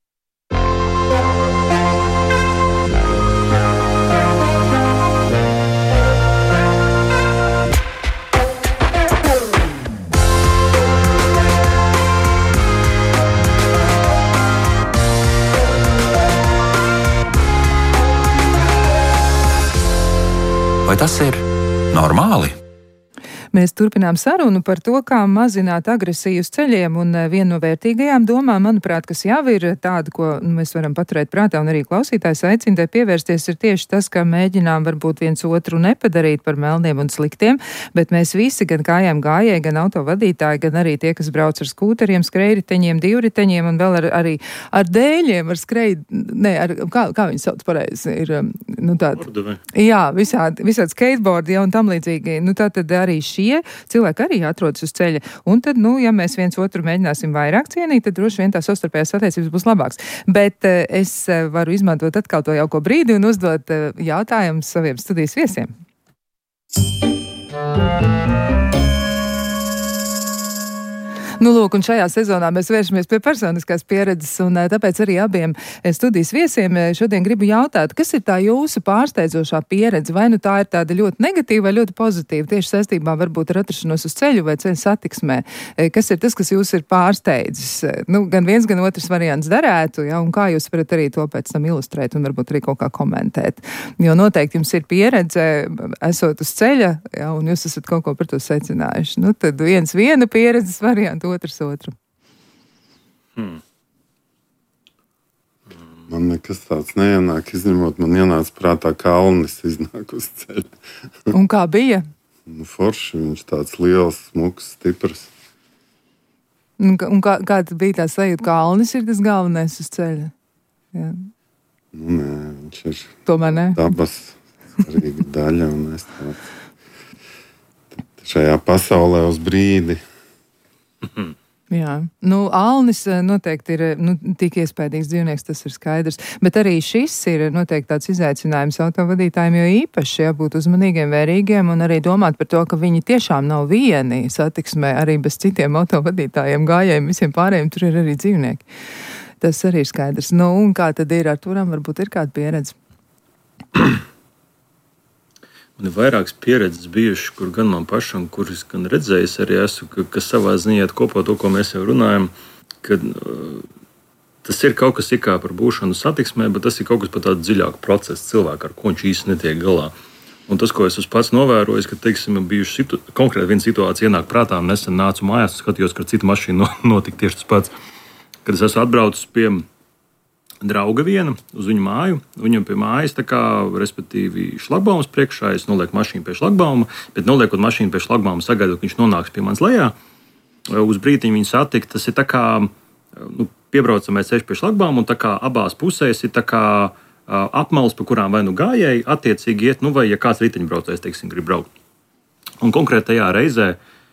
Vai tas ir normāli? Mēs turpinām sarunu par to, kā mazināt agresiju uz ceļiem, un viena no vērtīgajām domām, manuprāt, kas jau ir tāda, ko mēs varam paturēt prātā, un arī klausītājs aicina tai pievērsties, ir tieši tas, ka mēģinām varbūt viens otru nepadarīt par melniem un sliktiem, bet mēs visi, gan kājām gājēji, gan autovadītāji, gan arī tie, kas brauc ar skūteriem, skrejriteņiem, divriteņiem un vēl ar, arī ar dēļiem, ar skrej, ne, ar, kā, kā viņi sauc pareizi, ir, nu tāda, jā, visādi, visādi skateboardi, ja, un tam līdzīgi, nu tā tad arī šī cilvēki arī atrodas uz ceļa. Un tad, nu, ja mēs viens otru mēģināsim vairāk cienīt, tad droši vien tās savstarpējās attiecības būs labāks. Bet uh, es varu izmantot atkal to jauko brīdi un uzdot uh, jautājumus saviem studijas viesiem. Nu, lūk, un šajā sezonā mēs vēršamies pie personiskās pieredzes, un tāpēc arī abiem studijas viesiem šodien gribu jautāt, kas ir tā jūsu pārsteidzošā pieredze, vai nu tā ir tāda ļoti negatīva vai ļoti pozitīva, tieši saistībā varbūt ar atrašanos uz ceļu vai ceļu satiksmē. Kas ir tas, kas jūs ir pārsteidzis? Nu, gan viens, gan otrs variants derētu, ja, un kā jūs varat arī to pēc tam ilustrēt un varbūt arī kaut kā komentēt. Jo noteikti jums ir pieredze, esot uz ceļa, ja, un jūs esat kaut ko par to secinājuši. Nu, tad viens viena pieredzes variants, otrs otru. Hmm. Man nekas tāds neienāk, izņemot, man ienāca prātā, kā Alnis iznāk uz ceļa. Un kā bija? Nu, forši, viņš tāds liels, smuks, stiprs. Un, un kā, kā bija tā sajūta, ka Alnis ir tas galvenais uz ceļa? Jā. Nu, nē, viņš ir Tomēr ne. dabas svarīga daļa, un es tā šajā pasaulē uz brīdi. Jā, nu, Alnis noteikti ir nu, tik iespējīgs dzīvnieks, tas ir skaidrs, bet arī šis ir noteikti tāds izaicinājums autovadītājiem, jo īpaši jābūt uzmanīgiem, vērīgiem un arī domāt par to, ka viņi tiešām nav vieni satiksmē, arī bez citiem autovadītājiem, gājējiem, visiem pārējiem, tur ir arī dzīvnieki. Tas arī ir skaidrs. Nu, un kā tad ir ar Turam, varbūt ir kāda pieredze? Man ir vairākas pieredzes bijušas, kur gan man pašam, kuras gan redzējis arī esmu, ka, kas savā ziņā iet kopā to, ko mēs jau runājam, ka uh, tas ir kaut kas kā par būšanu satiksmē, bet tas ir kaut kas par tādu dziļāku procesu cilvēku, ar ko viņš īsti netiek galā. Un tas, ko es esmu pats novērojis, ka, teiksim, bijuši situ... konkrēti viena situācija ienāk prātā, un nesen nācu mājās un skatījos, ka cita mašīna notika tieši tas pats. Kad es esmu atbraucis pie drauga viena uz viņu māju, viņam pie mājas, tā kā, respektīvi, šlagbaums priekšā, es nolieku mašīnu pie šlagbauma, bet noliekot mašīnu pie šlagbauma, sagaidot, ka viņš nonāks pie manas lejā, uz brītiņu viņu satikt, tas ir tā kā, nu, piebraucamais ceļš pie šlagbauma, un tā kā abās pusēs ir tā kā apmales, pa kurām vai nu gājēji attiecīgi iet, nu vai ja kāds riteņbraucējs, teiksim, grib braukt. Un konkrētajā reizē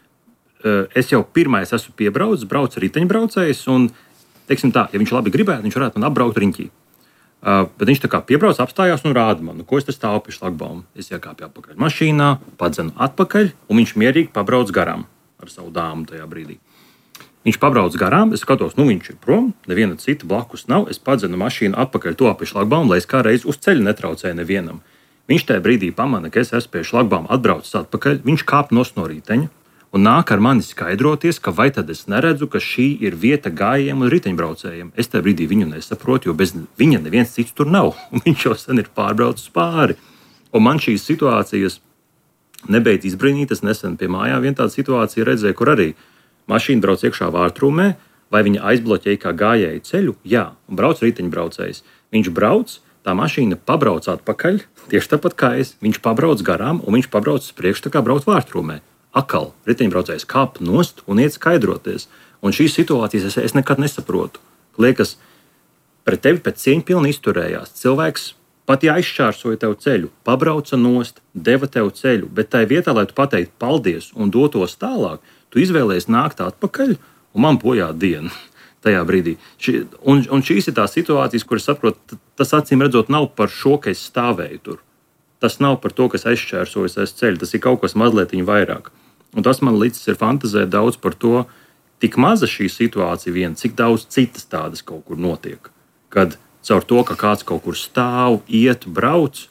es jau pirmais esmu piebraucis, braucu riteņbraucējs, un, teiksim tā, ja viņš labi gribētu, viņš varētu man apbraukt riņķī. Uh, bet viņš tā kā piebrauc, apstājās un rāda man, nu, ko es te stāvu pie šlagbaumu. Es iekāpju atpakaļ mašīnā, padzenu atpakaļ, un viņš mierīgi pabrauc garām ar savu dāmu tajā brīdī. Viņš pabrauc garām, es skatos, nu viņš ir prom, neviena cita blakus nav, es padzenu mašīnu atpakaļ to pie šlagbaumu, lai es kā reiz uz ceļa netraucēju nevienam. Viņš tajā brīdī pamana, ka es esmu pie šlagbaumu atbraucis atpakaļ, viņš kāp nost no riteņa un nāk ar mani skaidroties, ka vai tad es neredzu, ka šī ir vieta gājējiem un riteņbraucējiem. Es tajā brīdī viņu nesaprotu, jo bez viņa neviens cits tur nav, un viņš jau sen ir pārbraucis pāri. Un man šīs situācijas nebeidz izbrīnīt, es nesen pie mājām viena tāda situācija redzēju, kur arī mašīna brauc iekšā vārtrūmē, vai viņa aizbloķēja kā gājēju ceļu, jā, un brauc riteņbraucējs. Viņš brauc, tā mašīna pabrauc atpakaļ, tieši tāpat kā es, viņš pabrauc garām, un viņš pabrauc uz priekšu, tā kā brauc vārtrūmē. Akal, riteņbraucējs kāp nost un iet skaidroties. Un šīs situācijas es, es nekad nesaprotu. Liekas, pret tevi pēc cieņpilni izturējās. Cilvēks pat ja aizšķērsoja tev ceļu, pabrauca nost, deva tev ceļu, bet tai vietā, lai tu pateiktu paldies un dotos tālāk, tu izvēlējies nākt atpakaļ, un man bojā diena tajā brīdī. Ši, un, un šīs ir tās situācijas, kuras saprotu, tas acīm redzot nav par šo, ka es stāvēju tur. Tas nav par to, ka es aizšķērsojos aiz ceļa, tas ir kaut kas mazliet vairāk. Un tas man līdz ir fantazēt daudz par to, tik maza šī situācija viena, cik daudz citas tādas kaut kur notiek. Kad caur to, ka kāds kaut kur stāv, iet, brauc,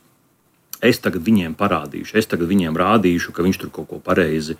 es tagad viņiem parādīšu, es tagad viņiem rādīšu, ka viņš tur kaut ko pareizi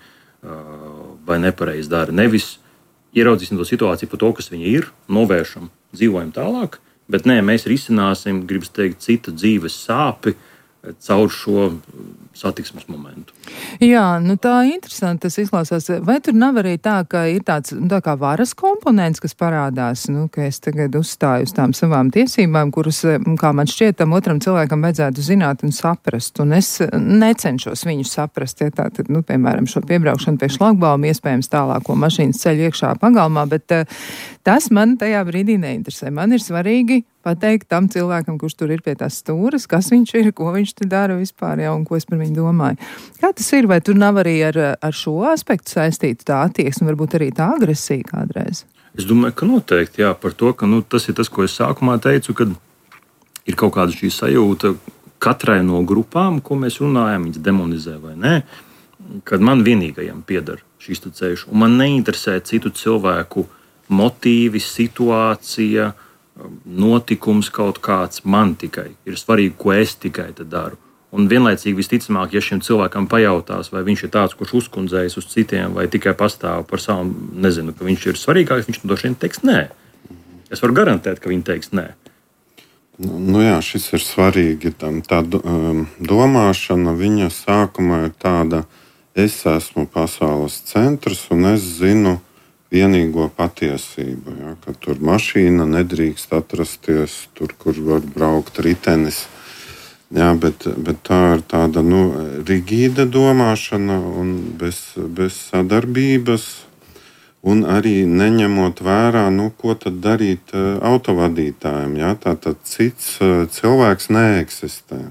vai nepareizi dara. Nevis ieraudzīsim to situāciju par to, kas viņi ir, novēršam, dzīvojam tālāk, bet nē, mēs risināsim, gribas teikt, citu dzīves sāpi caur šo satiksmes momentu. Jā, nu tā interesanti tas izklausās. Vai tur nav arī tā, ka ir tāds tā kā varas komponents, kas parādās, nu, ka es tagad uzstāju uz tām savām tiesībām, kuras, kā man šķiet, tam otram cilvēkam vajadzētu zināt un saprast, un es necenšos viņu saprast, ja tā tad, nu, piemēram, šo piebraukšanu pie šlagbauma, iespējams tālāko mašīnas ceļu iekšā pagalmā, bet tas man tajā brīdī neinteresē. Man ir svarīgi pateikt tam cilvēkam, kurš tur ir pie tās stūras, kas viņš ir, ko viņš te dara vispār, jā, un ko es par viņu domāju. Kā tas ir? Vai tur nav arī ar, ar šo aspektu saistīta tā attieksme, varbūt arī tā agresija kādreiz? Es domāju, ka noteikti, jā, par to, ka nu, tas ir tas, ko es sākumā teicu, kad ir kaut kāda šī sajūta katrai no grupām, ko mēs runājam, viņas demonizē vai nē, kad man vienīgajam pieder šis ceļš, un man neinteresē citu cilvēku motīvi, situācija, notikums kaut kāds, man tikai ir svarīgi, ko es tikai te daru. Un vienlaicīgi visticamāk, ja šim cilvēkam pajautās, vai viņš ir tāds, kurš uzkundzējas uz citiem, vai tikai pastāv par savu, nezinu, ka viņš ir svarīgāks, viņš no šiem teiks nē. Es varu garantēt, ka viņi teiks nē. Nu, nu jā, šis ir svarīgi. Tā um, domāšana, viņa sākumā ir tāda, es esmu pasaules centrs un es zinu vienīgo patiesību, ja, ka tur mašīna nedrīkst atrasties tur, kur var braukt ritenis. Jā, bet, bet tā ir tāda nu, rigīda domāšana un bez, bez sadarbības, un arī neņemot vērā, nu, ko tad darīt autovadītājiem. Jā, tātad cits cilvēks neeksistē.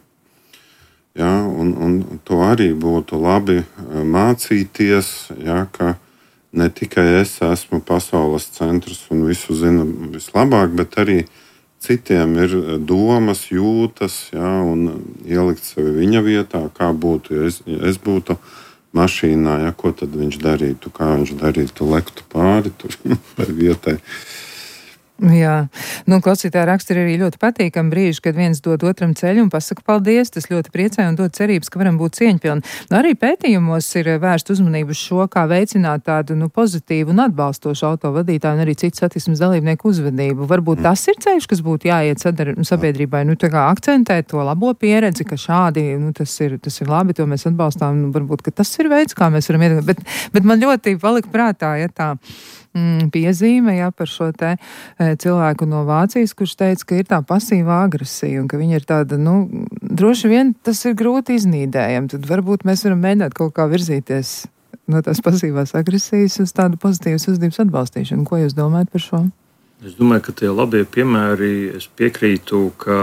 Jā, un, un to arī būtu labi mācīties, jā, ka ne tikai es esmu pasaules centrs un visu zinu vislabāk, bet arī citiem ir domas, jūtas, jā, un ielikt sevi viņa vietā, kā būtu, ja es, ja es būtu mašīnā, ja, ko tad viņš darītu, kā viņš darītu, lektu pāri tur vai vietai. Jā, Nu, klausītāji raksti ir arī ļoti patīkami brīži, kad viens dod otram ceļu un pasaka paldies, tas ļoti priecē un dod cerības, ka varam būt cieņpilni. Nu, arī pētījumos ir vērst uzmanību uz šo, kā veicināt tādu, nu, pozitīvu un atbalstošu autovadītāju un arī citu satiksmes dalībnieku uzvedību. Varbūt tas ir ceļš, kas būtu jāiet sadar, sabiedrībai, nu, tā kā akcentēt to labo pieredzi, ka šādi, nu, tas ir, tas ir labi, to mēs atbalstām, nu, varbūt, ka tas ir veids, kā mēs varam iet, bet, bet man ļoti palika prātā, ja tā mm, piezīme, ja, par šo te e, cilvēku no Vācijas, kurš teica, ka ir tā pasīvā agresija un ka viņa ir tāda, nu, droši vien tas ir grūti iznīdējami, tad varbūt mēs varam mēģināt kaut kā virzīties no tās pasīvās agresijas uz tādu pozitīvas uzvedības atbalstīšanu. Ko jūs domājat par šo? Es domāju, ka tie labie piemēri, es piekrītu, ka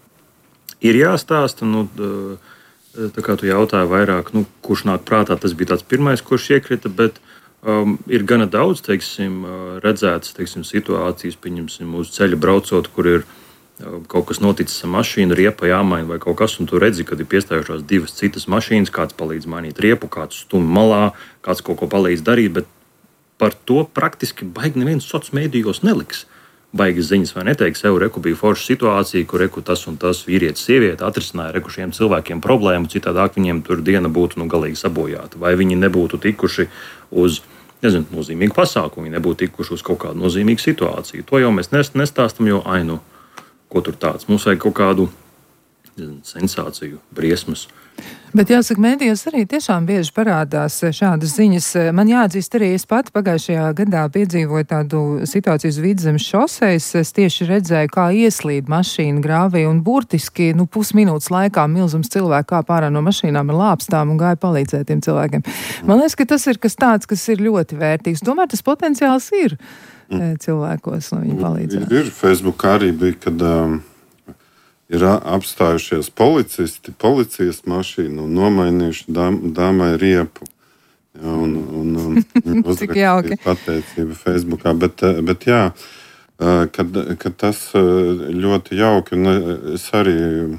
ir jāstāsta, nu, tā kā tu jautāji vairāk, nu, kurš nāk prātā, tas bija tāds pirmais, kurš iekrita, bet um, ir gana daudz, teiksim, redzētas, teiksim, situācijas, pieņemsim, uz ceļa braucot, kur ir um, kaut kas noticis ar mašīnu, riepa jāmaina vai kaut kas, un tu redzi, kad ir piestājušās divas citas mašīnas, kāds palīdz mainīt riepu, kāds stumj malā, kāds kaut ko palīdz darīt, bet par to praktiski baigi neviens soc mēdījos neliks. Baigas ziņas vai neteiks, sev reku bija forša situācija, kur reku tas un tas vīrietis sieviete atrisināja reku šiem cilvēkiem problēmu, citādāk viņiem tur diena būtu nu galīgi sabojāta. Vai viņi nebūtu tikuši uz, nezinu, nozīmīgu pasākumu, viņi nebūtu tikuši uz kaut kādu nozīmīgu situāciju. To jau mēs nestāstam, jo, ai, nu, ko tur tāds. Mums vajag kaut kādu, nezinu, sensāciju, briesmas. Bet jāsaka, mēdījos arī tiešām bieži parādās šādas ziņas. Man jāatzīst arī, es pati pagājušajā gadā piedzīvoju tādu situāciju uz Vidzemes šosejas. Es tieši redzēju, kā ieslīd mašīna grāvī un burtiski, nu, pusminūtes laikā milzums cilvēku kā pārā no mašīnām ar lāpstām un gāja palīdzēt tiem cilvēkiem. Man liekas, ka tas ir kas tāds, kas ir ļoti vērtīgs. Tomēr tas potenciāls ir cilvēkos, lai viņi palīdzētu. Ir, ir Facebookā arī bija, kad um, ir apstājušies policisti, policijas mašīnu un nomainījuši dām, dāmai riepu. Ja, un, un, un Cik jauki. Pateicība Facebookā. Bet, bet jā, kad, kad tas ļoti jauki, un es arī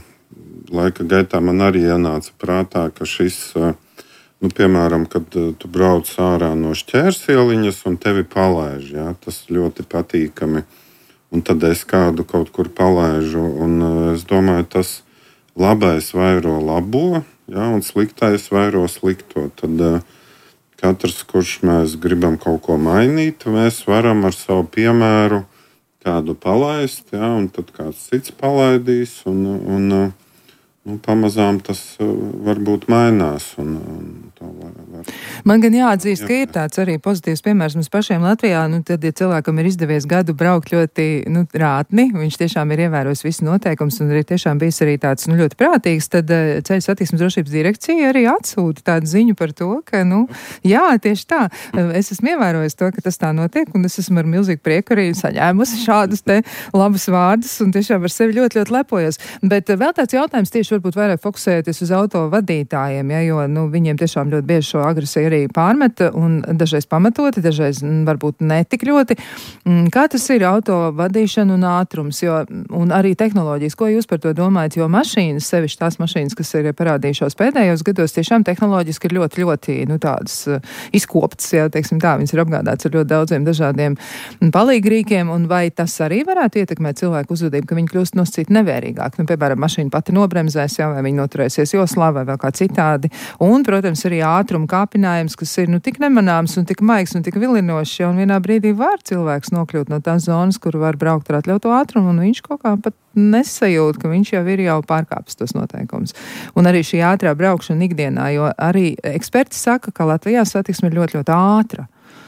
laika gaitā man arī ienāca prātā, ka šis, nu, piemēram, kad tu brauc ārā no Šķērsieliņas un tevi palaiž, ja, tas ļoti patīkami. Un tad es kādu kaut kur palaižu, un es domāju, tas labais vairo labo, ja, un sliktais vairo slikto. Tad uh, katrs, kurš mēs gribam kaut ko mainīt, mēs varam ar savu piemēru kādu palaist, ja, un tad kāds cits palaidīs, un, un uh, nu, pamazām tas uh, varbūt mainās. Un, un var, var. Man gan jāatzīst, ka ir tāds arī pozitīvs piemērs mums pašiem Latvijā. Nu, tad, ja cilvēkam ir izdevies gadu braukt ļoti, nu, rātni, viņš tiešām ir ievērojis visu noteikumus un arī tiešām bijis arī tāds, nu, ļoti prātīgs, tad uh, Ceļu satiksmes drošības direkcija arī atsūta tādu ziņu par to, ka, nu, jā, tieši tā. Es esmu ievērojis to, ka tas tā notiek, un es esmu ar milzīgu prieku arī saņēmusi šādus te labus vārdus un tiešām ar sevi ļoti, ļoti lepojos. Bet uh, vēl tāds jautājums tieši varbūt vairāk fokusējoties uz auto vadītājiem, ja, jo, nu, viņiem tiešām ļoti bieži šo agresiju arī pārmeta un dažreiz pamatoti, dažreiz varbūt netik ļoti. Kā tas ir auto vadīšana un ātrums, jo, un arī tehnoloģijas, ko jūs par to domājat, jo mašīnas, sevišķi tās mašīnas, kas ir parādījušās pēdējos gados, tiešām tehnoloģiski ir ļoti, ļoti, nu, tādas izkoptas, ja, teiksim tā, viņas ir apgādāts ar ļoti daudziem dažādiem palīgrīkiem, un vai tas arī varētu ietekmēt cilvēku uzvedību, ka viņi kļūst nosacīt nevērīgāk, nu, piemēram, mašīna pati nobremzēs, jā, vai viņi noturēsies joslā vai vēl kā citādi, un, protams, arī ātruma kāpinājums, kas ir, nu, tik nemanāms un tik maigs un tik vilinošs, ja un vienā brīdī var cilvēks nokļūt no tās zonas, kur var braukt ar atļautu ātrumu, un viņš kaut kā pat nesajūt, ka viņš jau ir jau pārkāpis tos noteikumus. Un arī šī ātrā braukšana ikdienā, jo arī eksperti saka, ka Latvijā satiksme ir ļoti, ļoti ātra.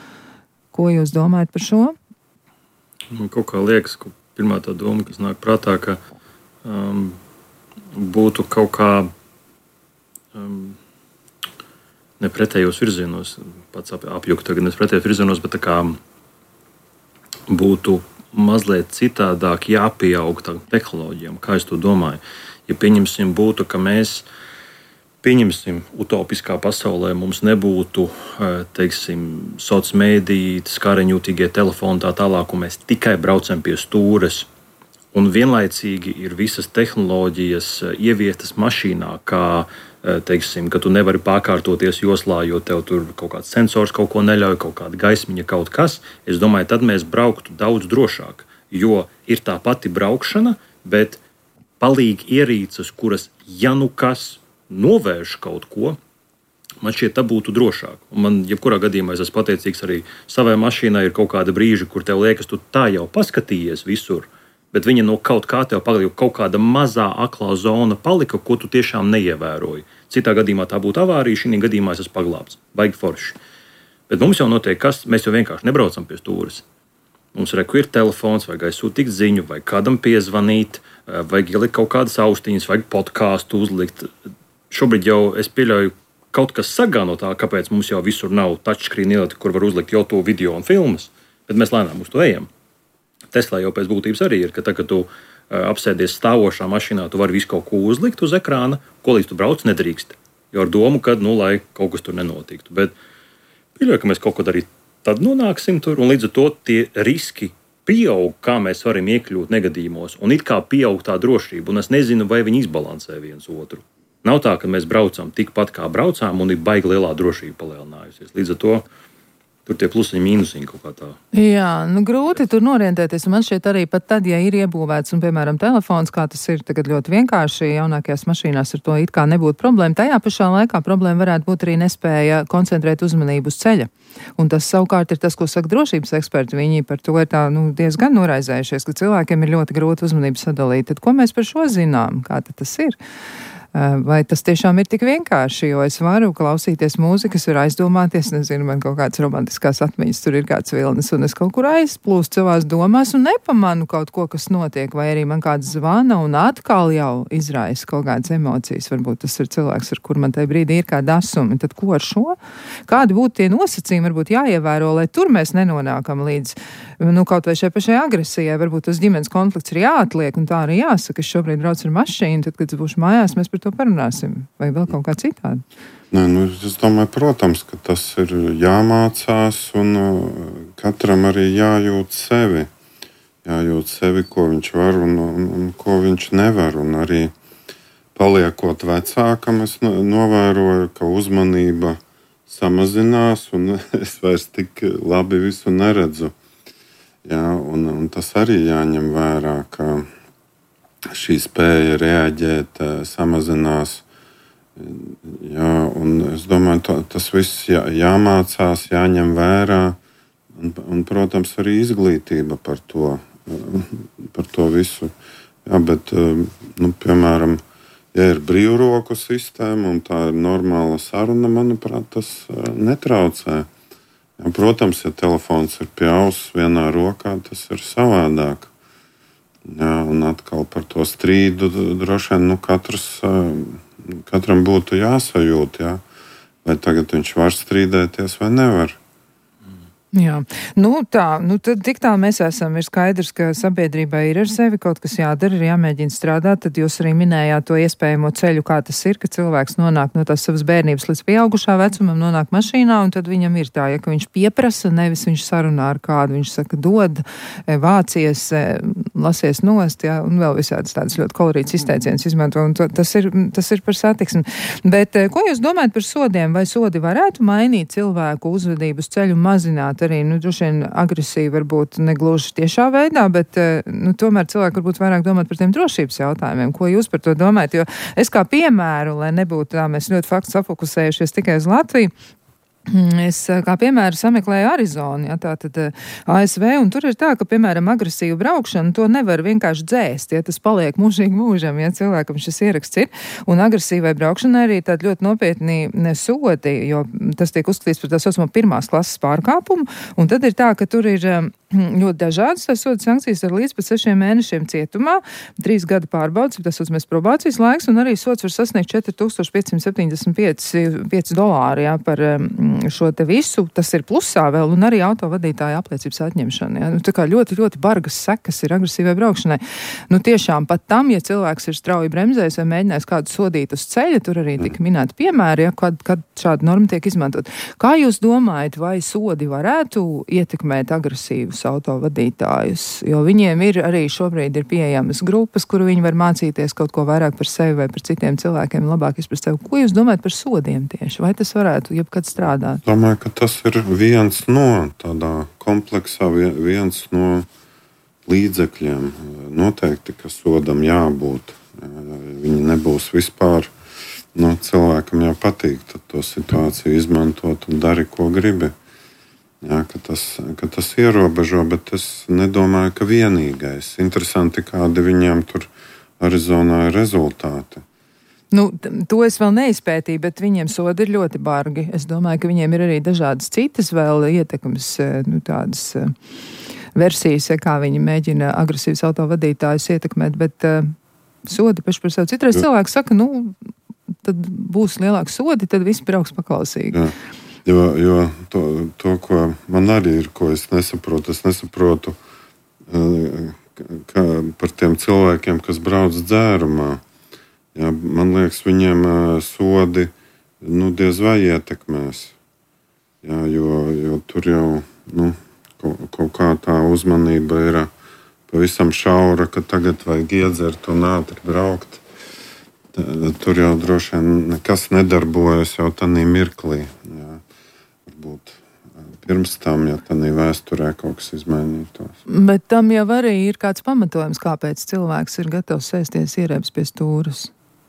Ko jūs domājat par šo? Man kaut kā liekas, ka pirmā tā doma, kas nāk prātā, ka um, būtu kaut kā um, ne pretējos virzienos, pats apjuku tagad ne pretējos virzienos, bet tā kā būtu mazliet citādāk jāpieaug tām tehnoloģijām. Kā es to domāju? Ja pieņemsim būtu, ka mēs pieņemsim utopiskā pasaulē, mums nebūtu, teiksim, sociālās mēdīji, skariņjūtīgie telefoni tā tālāk, un mēs tikai braucam pie stūres, un vienlaicīgi ir visas tehnoloģijas ieviestas mašīnā, kā teiksim, ka tu nevari pārkārtoties joslā, jo tev tur kaut kāds sensors kaut ko neļauj, kaut kāda gaismiņa, kaut kas. Es domāju, tad mēs brauktu daudz drošāk. jo ir tā pati braukšana, bet palīgi ierīces, kuras, ja nu kas novērš kaut ko, man šķiet, tā būtu drošāk. Un man, jebkurā gadījumā, es esmu pateicīgs arī savai mašīnai, ir kaut kāda brīža, kur tev liekas, tu tā jau paskatījies visur, bet viņa no kaut kā tev palika, kaut kāda mazā aklā zona palika, ko tu tiešām neievēroji. Citā gadījumā tā būtu avārija, šī gadījumā es esmu paglābts. Baigi forši. Bet mums jau notiek, kas mēs jau vienkārši nebraucam pie stūres. Mums reku ir telefons, vajag aizsūtīt ziņu, vai kādam piezvanīt, vajag ielikt kaut kādas austiņas, vajag podkāstu uzlikt. Šobrīd jau es pieļauju, kaut kas sagā no tā, kāpēc mums jau visur nav touchscreen ielikt, kur var uzlikt jau to video un filmas, bet mēs lēnām uz to ejam. Teslā jau pēc būtības arī ir, ka tā, kad tu apsēdies stāvošā mašīnā, tu vari visu kaut ko uzlikt uz ekrāna, ko līdz tu brauc nedrīkst. Jo ar domu, ka, nu, lai kaut kas tur nenotiktu. Bet pieļauju, ka mēs kaut ko darīt, tad nonāksim tur, un līdz ar to tie riski pieaug, kā mēs varam iekļūt negadījumos, un it kā pieaug tā drošība, un es nezinu, vai viņi izbalansē viens otru. Nav tā, ka mēs braucam tikpat kā braucām, un ir baigi lielā drošība palielinājusies. Līdz ar to tur tie plusiņi, mīnusiņi kaut kā tā. Jā, nu grūti tur norientēties. Man šķiet arī pat tad, ja ir iebūvēts, un, piemēram, telefons, kā tas ir tagad ļoti vienkārši, jaunākajās mašīnās ar to it kā nebūtu problēma. Tajā pašā laikā problēma varētu būt arī nespēja koncentrēt uzmanību uz ceļa. Un tas savukārt ir tas, ko saka drošības eksperti. Viņi par to ir tā, nu, diezgan noraizējušies, ka cilvēkiem ir ļoti grūti uzmanību sadalīt. Tad ko mēs par šo zinām? Kā tad tas ir? Vai tas tiešām ir tik vienkārši, jo es varu klausīties mūzikas, var aizdomāties, nezinu, man kaut kādas romantiskās atmiņas, tur ir kāds vilnis, un es kaut kur aizplūstu savās domās un nepamanu kaut ko, kas notiek, vai arī man kāds zvana un atkal jau izraisa kaut kādas emocijas. Varbūt tas ir cilvēks, ar kur man tajā brīdī ir kāda asumi. Tad ko ar šo? Kādi būtu tie nosacījumi, varbūt jāievēro, lai tur mēs nenonākam līdz, nu, kaut vai šai pašai agresijai. Varbūt tas ģimenes konflikts ir jāatliek, un tā arī jāsaka, es šobrīd braucu ar mašīnu, tad, kad es būšu mājās, mēs par to parunāsim, vai vēl kaut kā citādi? Nē, nu, es domāju, protams, ka tas ir jāmācās un katram arī jājūt sevi. Jājūt sevi, ko viņš var un, un, un ko viņš nevar. Un arī paliekot vecākam, es novēroju, ka uzmanība samazinās un es vairs tik labi visu neredzu. Jā, un, un tas arī jāņem vērā, ka šī spēja reaģēt samazinās. Jā, un es domāju, tā, tas viss jā, jāmācās, jāņem vērā. Un, un, protams, arī izglītība par to, par to visu. Jā, bet, nu, piemēram, ja ir brīvroku sistēma un tā ir normāla saruna, manuprāt, tas netraucē. Jā, protams, ja telefons ir pie auss vienā rokā, tas ir savādāk. Jā, un atkal par to strīdu droši vien nu, katrs, katram būtu jāsajūt, jā. Vai tagad viņš var strīdēties vai nevar. Jā, nu tā, nu tad tik tā mēs esam, ir skaidrs, ka sabiedrībai ir ar sevi kaut kas jādara, ir jāmēģina strādāt, tad jūs arī minējāt to iespējamo ceļu, kā tas ir, ka cilvēks nonāk no tās savas bērnības līdz pieaugušā vecumam, nonāk mašīnā, un tad viņam ir tā, ja ka viņš pieprasa, nevis viņš sarunā ar kādu, viņš saka, dod, vācies, lasies nost, jā, un vēl visādas tādas ļoti kolorītas izteicienas izmanto, un to, tas ir, tas ir par satiksmi. Bet ko jūs domājat par sodiem? Vai sodi varētu mainīt cilvēku uzvedību uz ceļu, mazināt arī, nu, droši vien agresija varbūt negluži tiešā veidā, bet, nu, tomēr cilvēki varbūt vairāk domāt par tiem drošības jautājumiem. Ko jūs par to domājat? Jo es kā piemēru, lai nebūtu tā, mēs ļoti faktu safokusējušies tikai uz Latviju, es kā piemēru sameklēju Arizonu, ja, tātad A S V, un tur ir tā, ka, piemēram, agresīvu braukšanu to nevar vienkārši dzēst, ja tas paliek mūžīgi mūžam, ja cilvēkam šis ieraksts ir, un agresīvai braukšanai arī tādi ļoti nopietni sodi, jo tas tiek uzskatīts par tā saucamo pirmās klases pārkāpumu, un tad ir tā, ka tur ir ļoti dažādas tās soda sankcijas ar līdz pat sešiem mēnešiem cietumā, trīs gadu pārbaudas, tas saucamais probācijas laiks, un arī sods var sasniegt četri tūkstoši piecsimt septiņdesmit pieci dolāri, jā, par šo te visu, tas ir plusā vēl, un arī autovadītāja apliecības atņemšana, jā. Nu, tā kā ļoti, ļoti bargas sekas ir agresīvai braukšanai. Nu, tiešām pat tam, ja cilvēks ir strauji bremzējis vai mēģinājis kādu sodīt uz ceļa, tur arī tika minēti piemēri, ja, kad, kad šāda norma tiek izmantot. Kā jūs domājat, vai sodi varētu ietekmēt agresīvus autovadītājus, jo viņiem ir arī šobrīd ir pieejamas grupas, kuru viņi var mācīties kaut ko vairāk par sevi vai par citiem cilvēkiem, labāk izprast sevi. Ko jūs domājat par sodiem tieši? Vai tas varētu jebkad strādāt? Domāju, ka tas ir viens no tādā kompleksā, viens no līdzekļiem. Noteikti, ka sodam jābūt. Viņi nebūs vispār. Nu, cilvēkam jau patīk to situāciju izmantot un dari, ko gribi. Jā, ka, tas, ka tas ierobežo, bet es nedomāju, ka vienīgais. Interesanti, kādi viņiem tur Arizonā ir rezultāti. Nu, to es vēl neizpētīju, bet viņiem sodi ir ļoti bargi. Es domāju, ka viņiem ir arī dažādas citas vēl ietekmes, nu, tādas versijas, kā viņi mēģina agresīvas autovadītājus ietekmēt, bet uh, sodi paši par sevi. Citreiz cilvēki saka, nu, tad būs lielāki sodi, tad viss brauks paklausīgi. Jā, jo, jo to, to, ko man arī ir, ko es nesaprotu, es nesaprotu uh, ka, par tiem cilvēkiem, kas brauc dzērumā. Jā, man liekas, viņiem uh, sodi nu, diez vai ietekmēs. Jā, jo, jo tur jau nu, kaut, kaut kā tā uzmanība ir pavisam šaura, ka tagad vajag iedzert un ātri braukt. Tā, tur jau droši vien nekas nedarbojas jau tādā mirklī. Jā, varbūt pirms tam, ja tādā vēsturē kaut kas izmainītos. Bet tam jau arī ir kāds pamatojums, kāpēc cilvēks ir gatavs sēsties ierēbis pie stūras.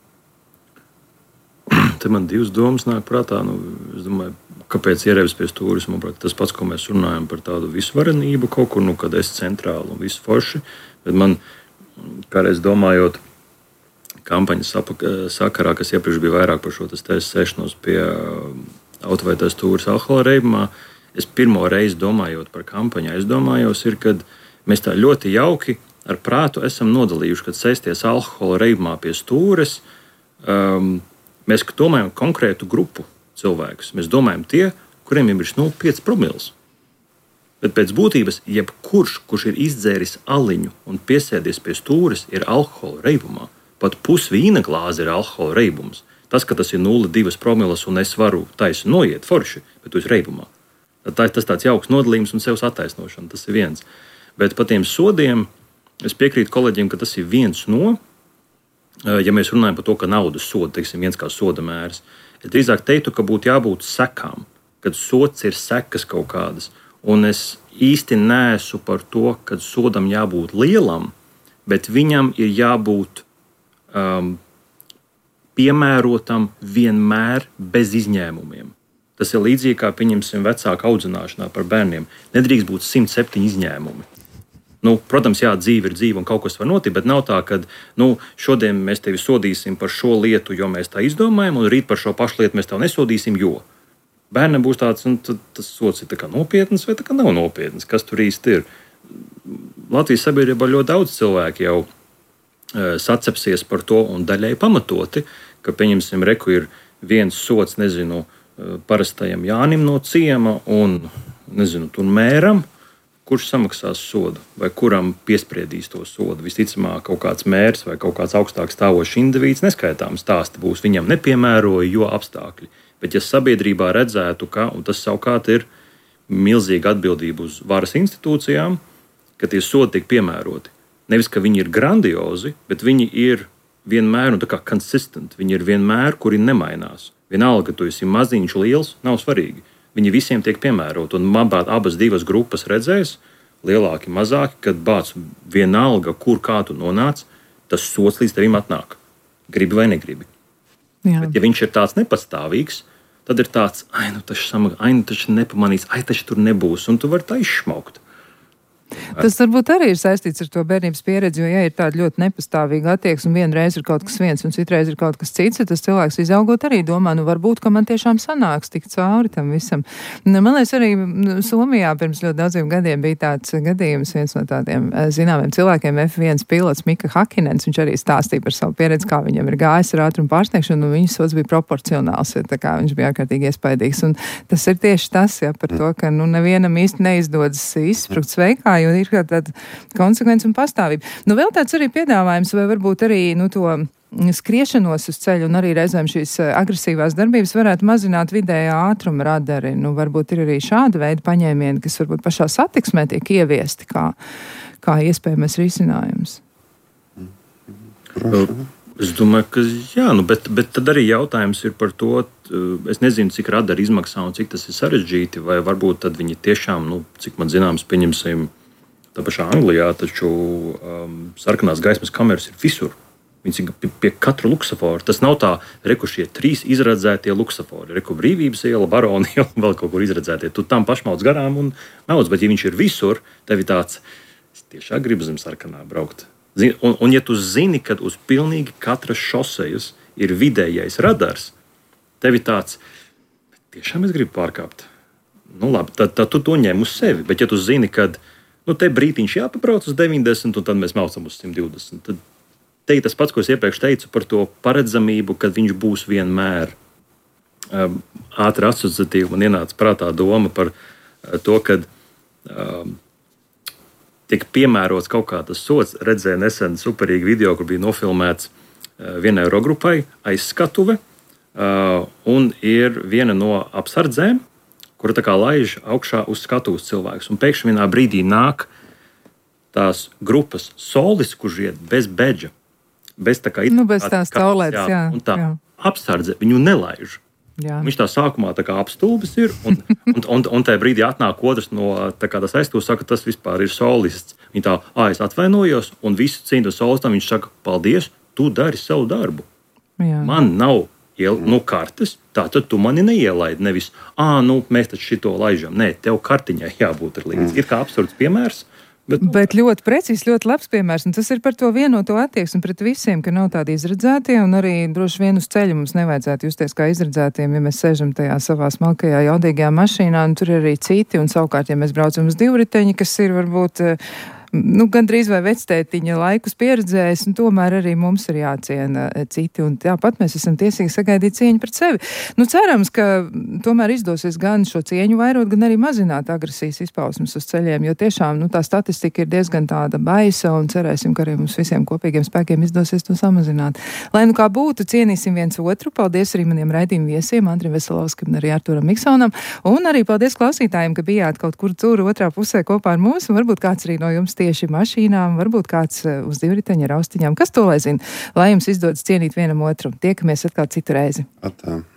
Te man divas domas nāk prātā. Nu, es domāju, kāpēc ierēbis pie stūris? Manuprāt, tas pats, ko mēs runājam par tādu visvarenību kaut kur, nu, kad es centrāli un visu forši. Bet man, kādreiz domājot kampaņas sakarā, kas iepriekš bija vairāk par šo sēšanos pie autovētā stūris alkohola reibumā, es pirmo reizi domājot par kampaņu, es domājos, ir, kad mēs tā ļoti jauki ar prātu esam nodalījuši, kad sēsties alkohola reibumā pie stūres. Um, Mēs domājam konkrētu grupu cilvēkus. Mēs domājam tie, kuriem ir nulle pieci promils. Bet pēc būtības, jebkurš, kurš ir izdzēris aliņu un piesēdies pie stūres, ir alkohola reibumā. Pat pusvīna glāze ir alkohola reibums. Tas, ka tas ir nulle divi promils un es varu taisi noiet forši, bet tu esi reibumā. Tā, tas tāds jauks nodalījums un sevs attaisnošana. Tas ir viens. Bet par tiem sodiem es piekrītu kolēģiem, ka tas ir viens no. Ja mēs runājam par to, ka naudas soda, teiksim, viens kā soda mērs, es drīzāk teiktu, ka būtu jābūt sekām, kad sods ir sekas kaut kādas. Un es īsti neesmu par to, ka sodam jābūt lielam, bet viņam ir jābūt um, piemērotam vienmēr bez izņēmumiem. Tas ir līdzīgi kā, pieņemsim, vecāku audzināšanā par bērniem. Nedrīkst būt simt septiņi izņēmumi. Nu, protams, jā, dzīve ir dzīve un kaut kas var notikt, bet nav tā, ka nu, šodien mēs tevi sodīsim par šo lietu, jo mēs tā izdomājam, un rīt par šo pašu lietu mēs tev nesodīsim, jo bērnam būs tāds, un tas sods ir tā kā nopietns vai tā kā nav nopietns. Kas tur īsti ir? Latvijas sabiedrībā ļoti daudz cilvēku jau uh, sacepsies par to un daļai pamatoti, ka, pieņemsim, reku ir viens sods, nezinu, uh, parastajam Jānim no ciema un, nezinu, tur mēram, kurš samaksās sodu vai kuram piespriedīs to sodu. Visticamāk, kaut kāds mērs vai kaut kāds augstāk stāvošs indivīds neskaitām stāsti būs viņam nepiemēroja, jo apstākļi. Bet ja sabiedrībā redzētu, ka, un tas savukārt ir milzīga atbildība uz varas institūcijām, ka tie sodi tiek piemēroti. Nevis, ka viņi ir grandiozi, bet viņi ir vienmēr, un tā kā consistent, viņi ir vienmēr, kuri nemainās. Vienalga, ka tu esi maziņš, liels, nav svarīgi. Viņi visiem tiek piemērot, un manuprāt, abas divas grupas redzēs, lielāki, mazāki, kad bāc vienalga, kur kā tu nonāc, tas sods līdz tevim atnāk. Gribi vai negribi. Jā. Bet ja viņš ir tāds nepastāvīgs, tad ir tāds, ai, nu taču samag, ai, nu taču nepamanīs, ai, taču tur nebūs, un tu vari tā izšmaukt. Tas varbūt arī ir saistīts ar to bērnības pieredzi, jo, ja ir tāda ļoti nepastāvīga attieksme, un vienreiz ir kaut kas viens, un citreiz ir kaut kas cits, tas cilvēks izaugot arī domā, nu varbūt, ka man tiešām sanāks tikt cauri tam visam. Man liekas, arī Somijā pirms ļoti daudziem gadiem bija tāds gadījums, viens no tādiem zināmiem cilvēkiem, F viens pilots Mika Hakinens, viņš arī stāstīja par savu pieredzi, kā viņam ir gājis ar ātrumu pārsniegšanu, un viņas sods bija proporcionāls, ja tā kā viņš bija ārkārtīgi iespaidīgs. Un tas ir tieši tas, ja, par to, ka nu, nevienam īsti neizdodas izsprukt sveikā, jo ir tāda konsekvence un pastāvība. Nu, vēl tāds arī piedāvājums, vai varbūt arī, nu, to skriešanos uz ceļu un arī reizēm šīs agresīvās darbības varētu mazināt vidējā ātruma radari. Nu, varbūt ir arī šāda veida paņēmieni, kas varbūt pašā satiksmē tiek ieviesti kā, kā iespējamais risinājums. Es domāju, ka jā, nu, bet, bet tad arī jautājums ir par to, es nezinu, cik radari izmaksā un cik tas ir sarežģīti, vai varbūt tad viņi tiešām, nu, cik man zināms, pieņemsim, tā pašā Anglijā, taču um, sarkanās gaismas kameras ir visur. Viņas ir pie, pie katra luksafora. Tas nav tā, reku šie trīs izradzētie luksafori. Reku Brīvības iela, Barona iela un vēl kaut kur izradzētie. Tu tam pašmauc garām un maudz, bet ja viņš ir visur, tev ir tāds, es tiešām gribu zem sarkanā braukt. Zini, un, un ja tu zini, ka uz pilnīgi katras šosejas ir vidējais radars, tev ir tāds, tiešām es gribu pārkāpt. Nu labi, tad, tad tu to ņem uz sevi. Bet ja tu zini, ka nu, te brītiņš jāpabrauc uz deviņdesmit un tad mēs maucam uz simt divdesmit, tad te ir tas pats, ko es iepriekš teicu par to paredzamību, ka viņš būs vienmēr. Um, ātri asociatīvi man ienāca prātā doma par uh, to, ka um, tiek piemērots kaut kāds sots. Redzēju nesen superīgu video, kur bija nofilmēts uh, vienai Eurogrupai aizskatuve, uh, un ir viena no apsardzēm, kura tā kā laiž augšā uz skatuves cilvēkus. Un pēkšņi vienā brīdī nāk tās grupas solis, kurš iet bez bedža. Bez tā kā nu, bez tās taulētas, jā. Un tā jā. apsardze viņu nelaiž. Jā. Viņš tā sākumā tā kā apstulbis ir, un, un, un, un tajā brīdī atnāk otrs no tā kā tas aizstūs, saka, tas vispār ir solists. Viņa tā, ā, es atvainojos, un visu cīņu solistam viņš saka, paldies, tu dari savu darbu. Jā. Man nav iel, nu, kartes, tātad tu mani neielaidi. Nevis, ā, nu, mēs taču šito laižam. Nē, tev kartiņai jābūt ir līdzi. Ir kā absurds piemērs. Bet, nu, bet ļoti precīzi, ļoti labs piemērs. Un tas ir par to vienoto attieksmi pret visiem, ka nav tādi izredzētie, un arī droši vien uz ceļa mums nevajadzētu justies kā izredzētiem, ja mēs sēžam tajā savā smalkajā, jaudīgajā mašīnā, un tur ir arī citi, un savukārt, ja mēs braucam uz divriteņi, kas ir varbūt nu, gandrīz vai vectētiņa laikus pieredzējis, un tomēr arī mums ir jāciena citi, un tāpat mēs esam tiesīgi sagaidīt cieņu pret sevi. Nu, cerams, ka tomēr izdosies gan šo cieņu vairot, gan arī mazināt agresijas izpausmes uz ceļiem, jo tiešām, nu, tā statistika ir diezgan tāda baisa, un cerēsim, ka arī mums visiem kopīgiem spēkiem izdosies to samazināt. Lai nu kā būtu, cienīsim viens otru. Paldies arī maniem raidījumu viesiem, Andrim Veselovskim un arī Arturam Miksonam, un arī paldies klausītājiem, ka bijāt kaut kur tur otrā pusē kopā ar mums, un varbūt kāds arī no jums tieši mašīnām, varbūt kāds uz divriteņa ar austiņām. Kas to lai zina? Lai jums izdodas cienīt vienam otru. Tiekamies atkal citu reizi. Atā.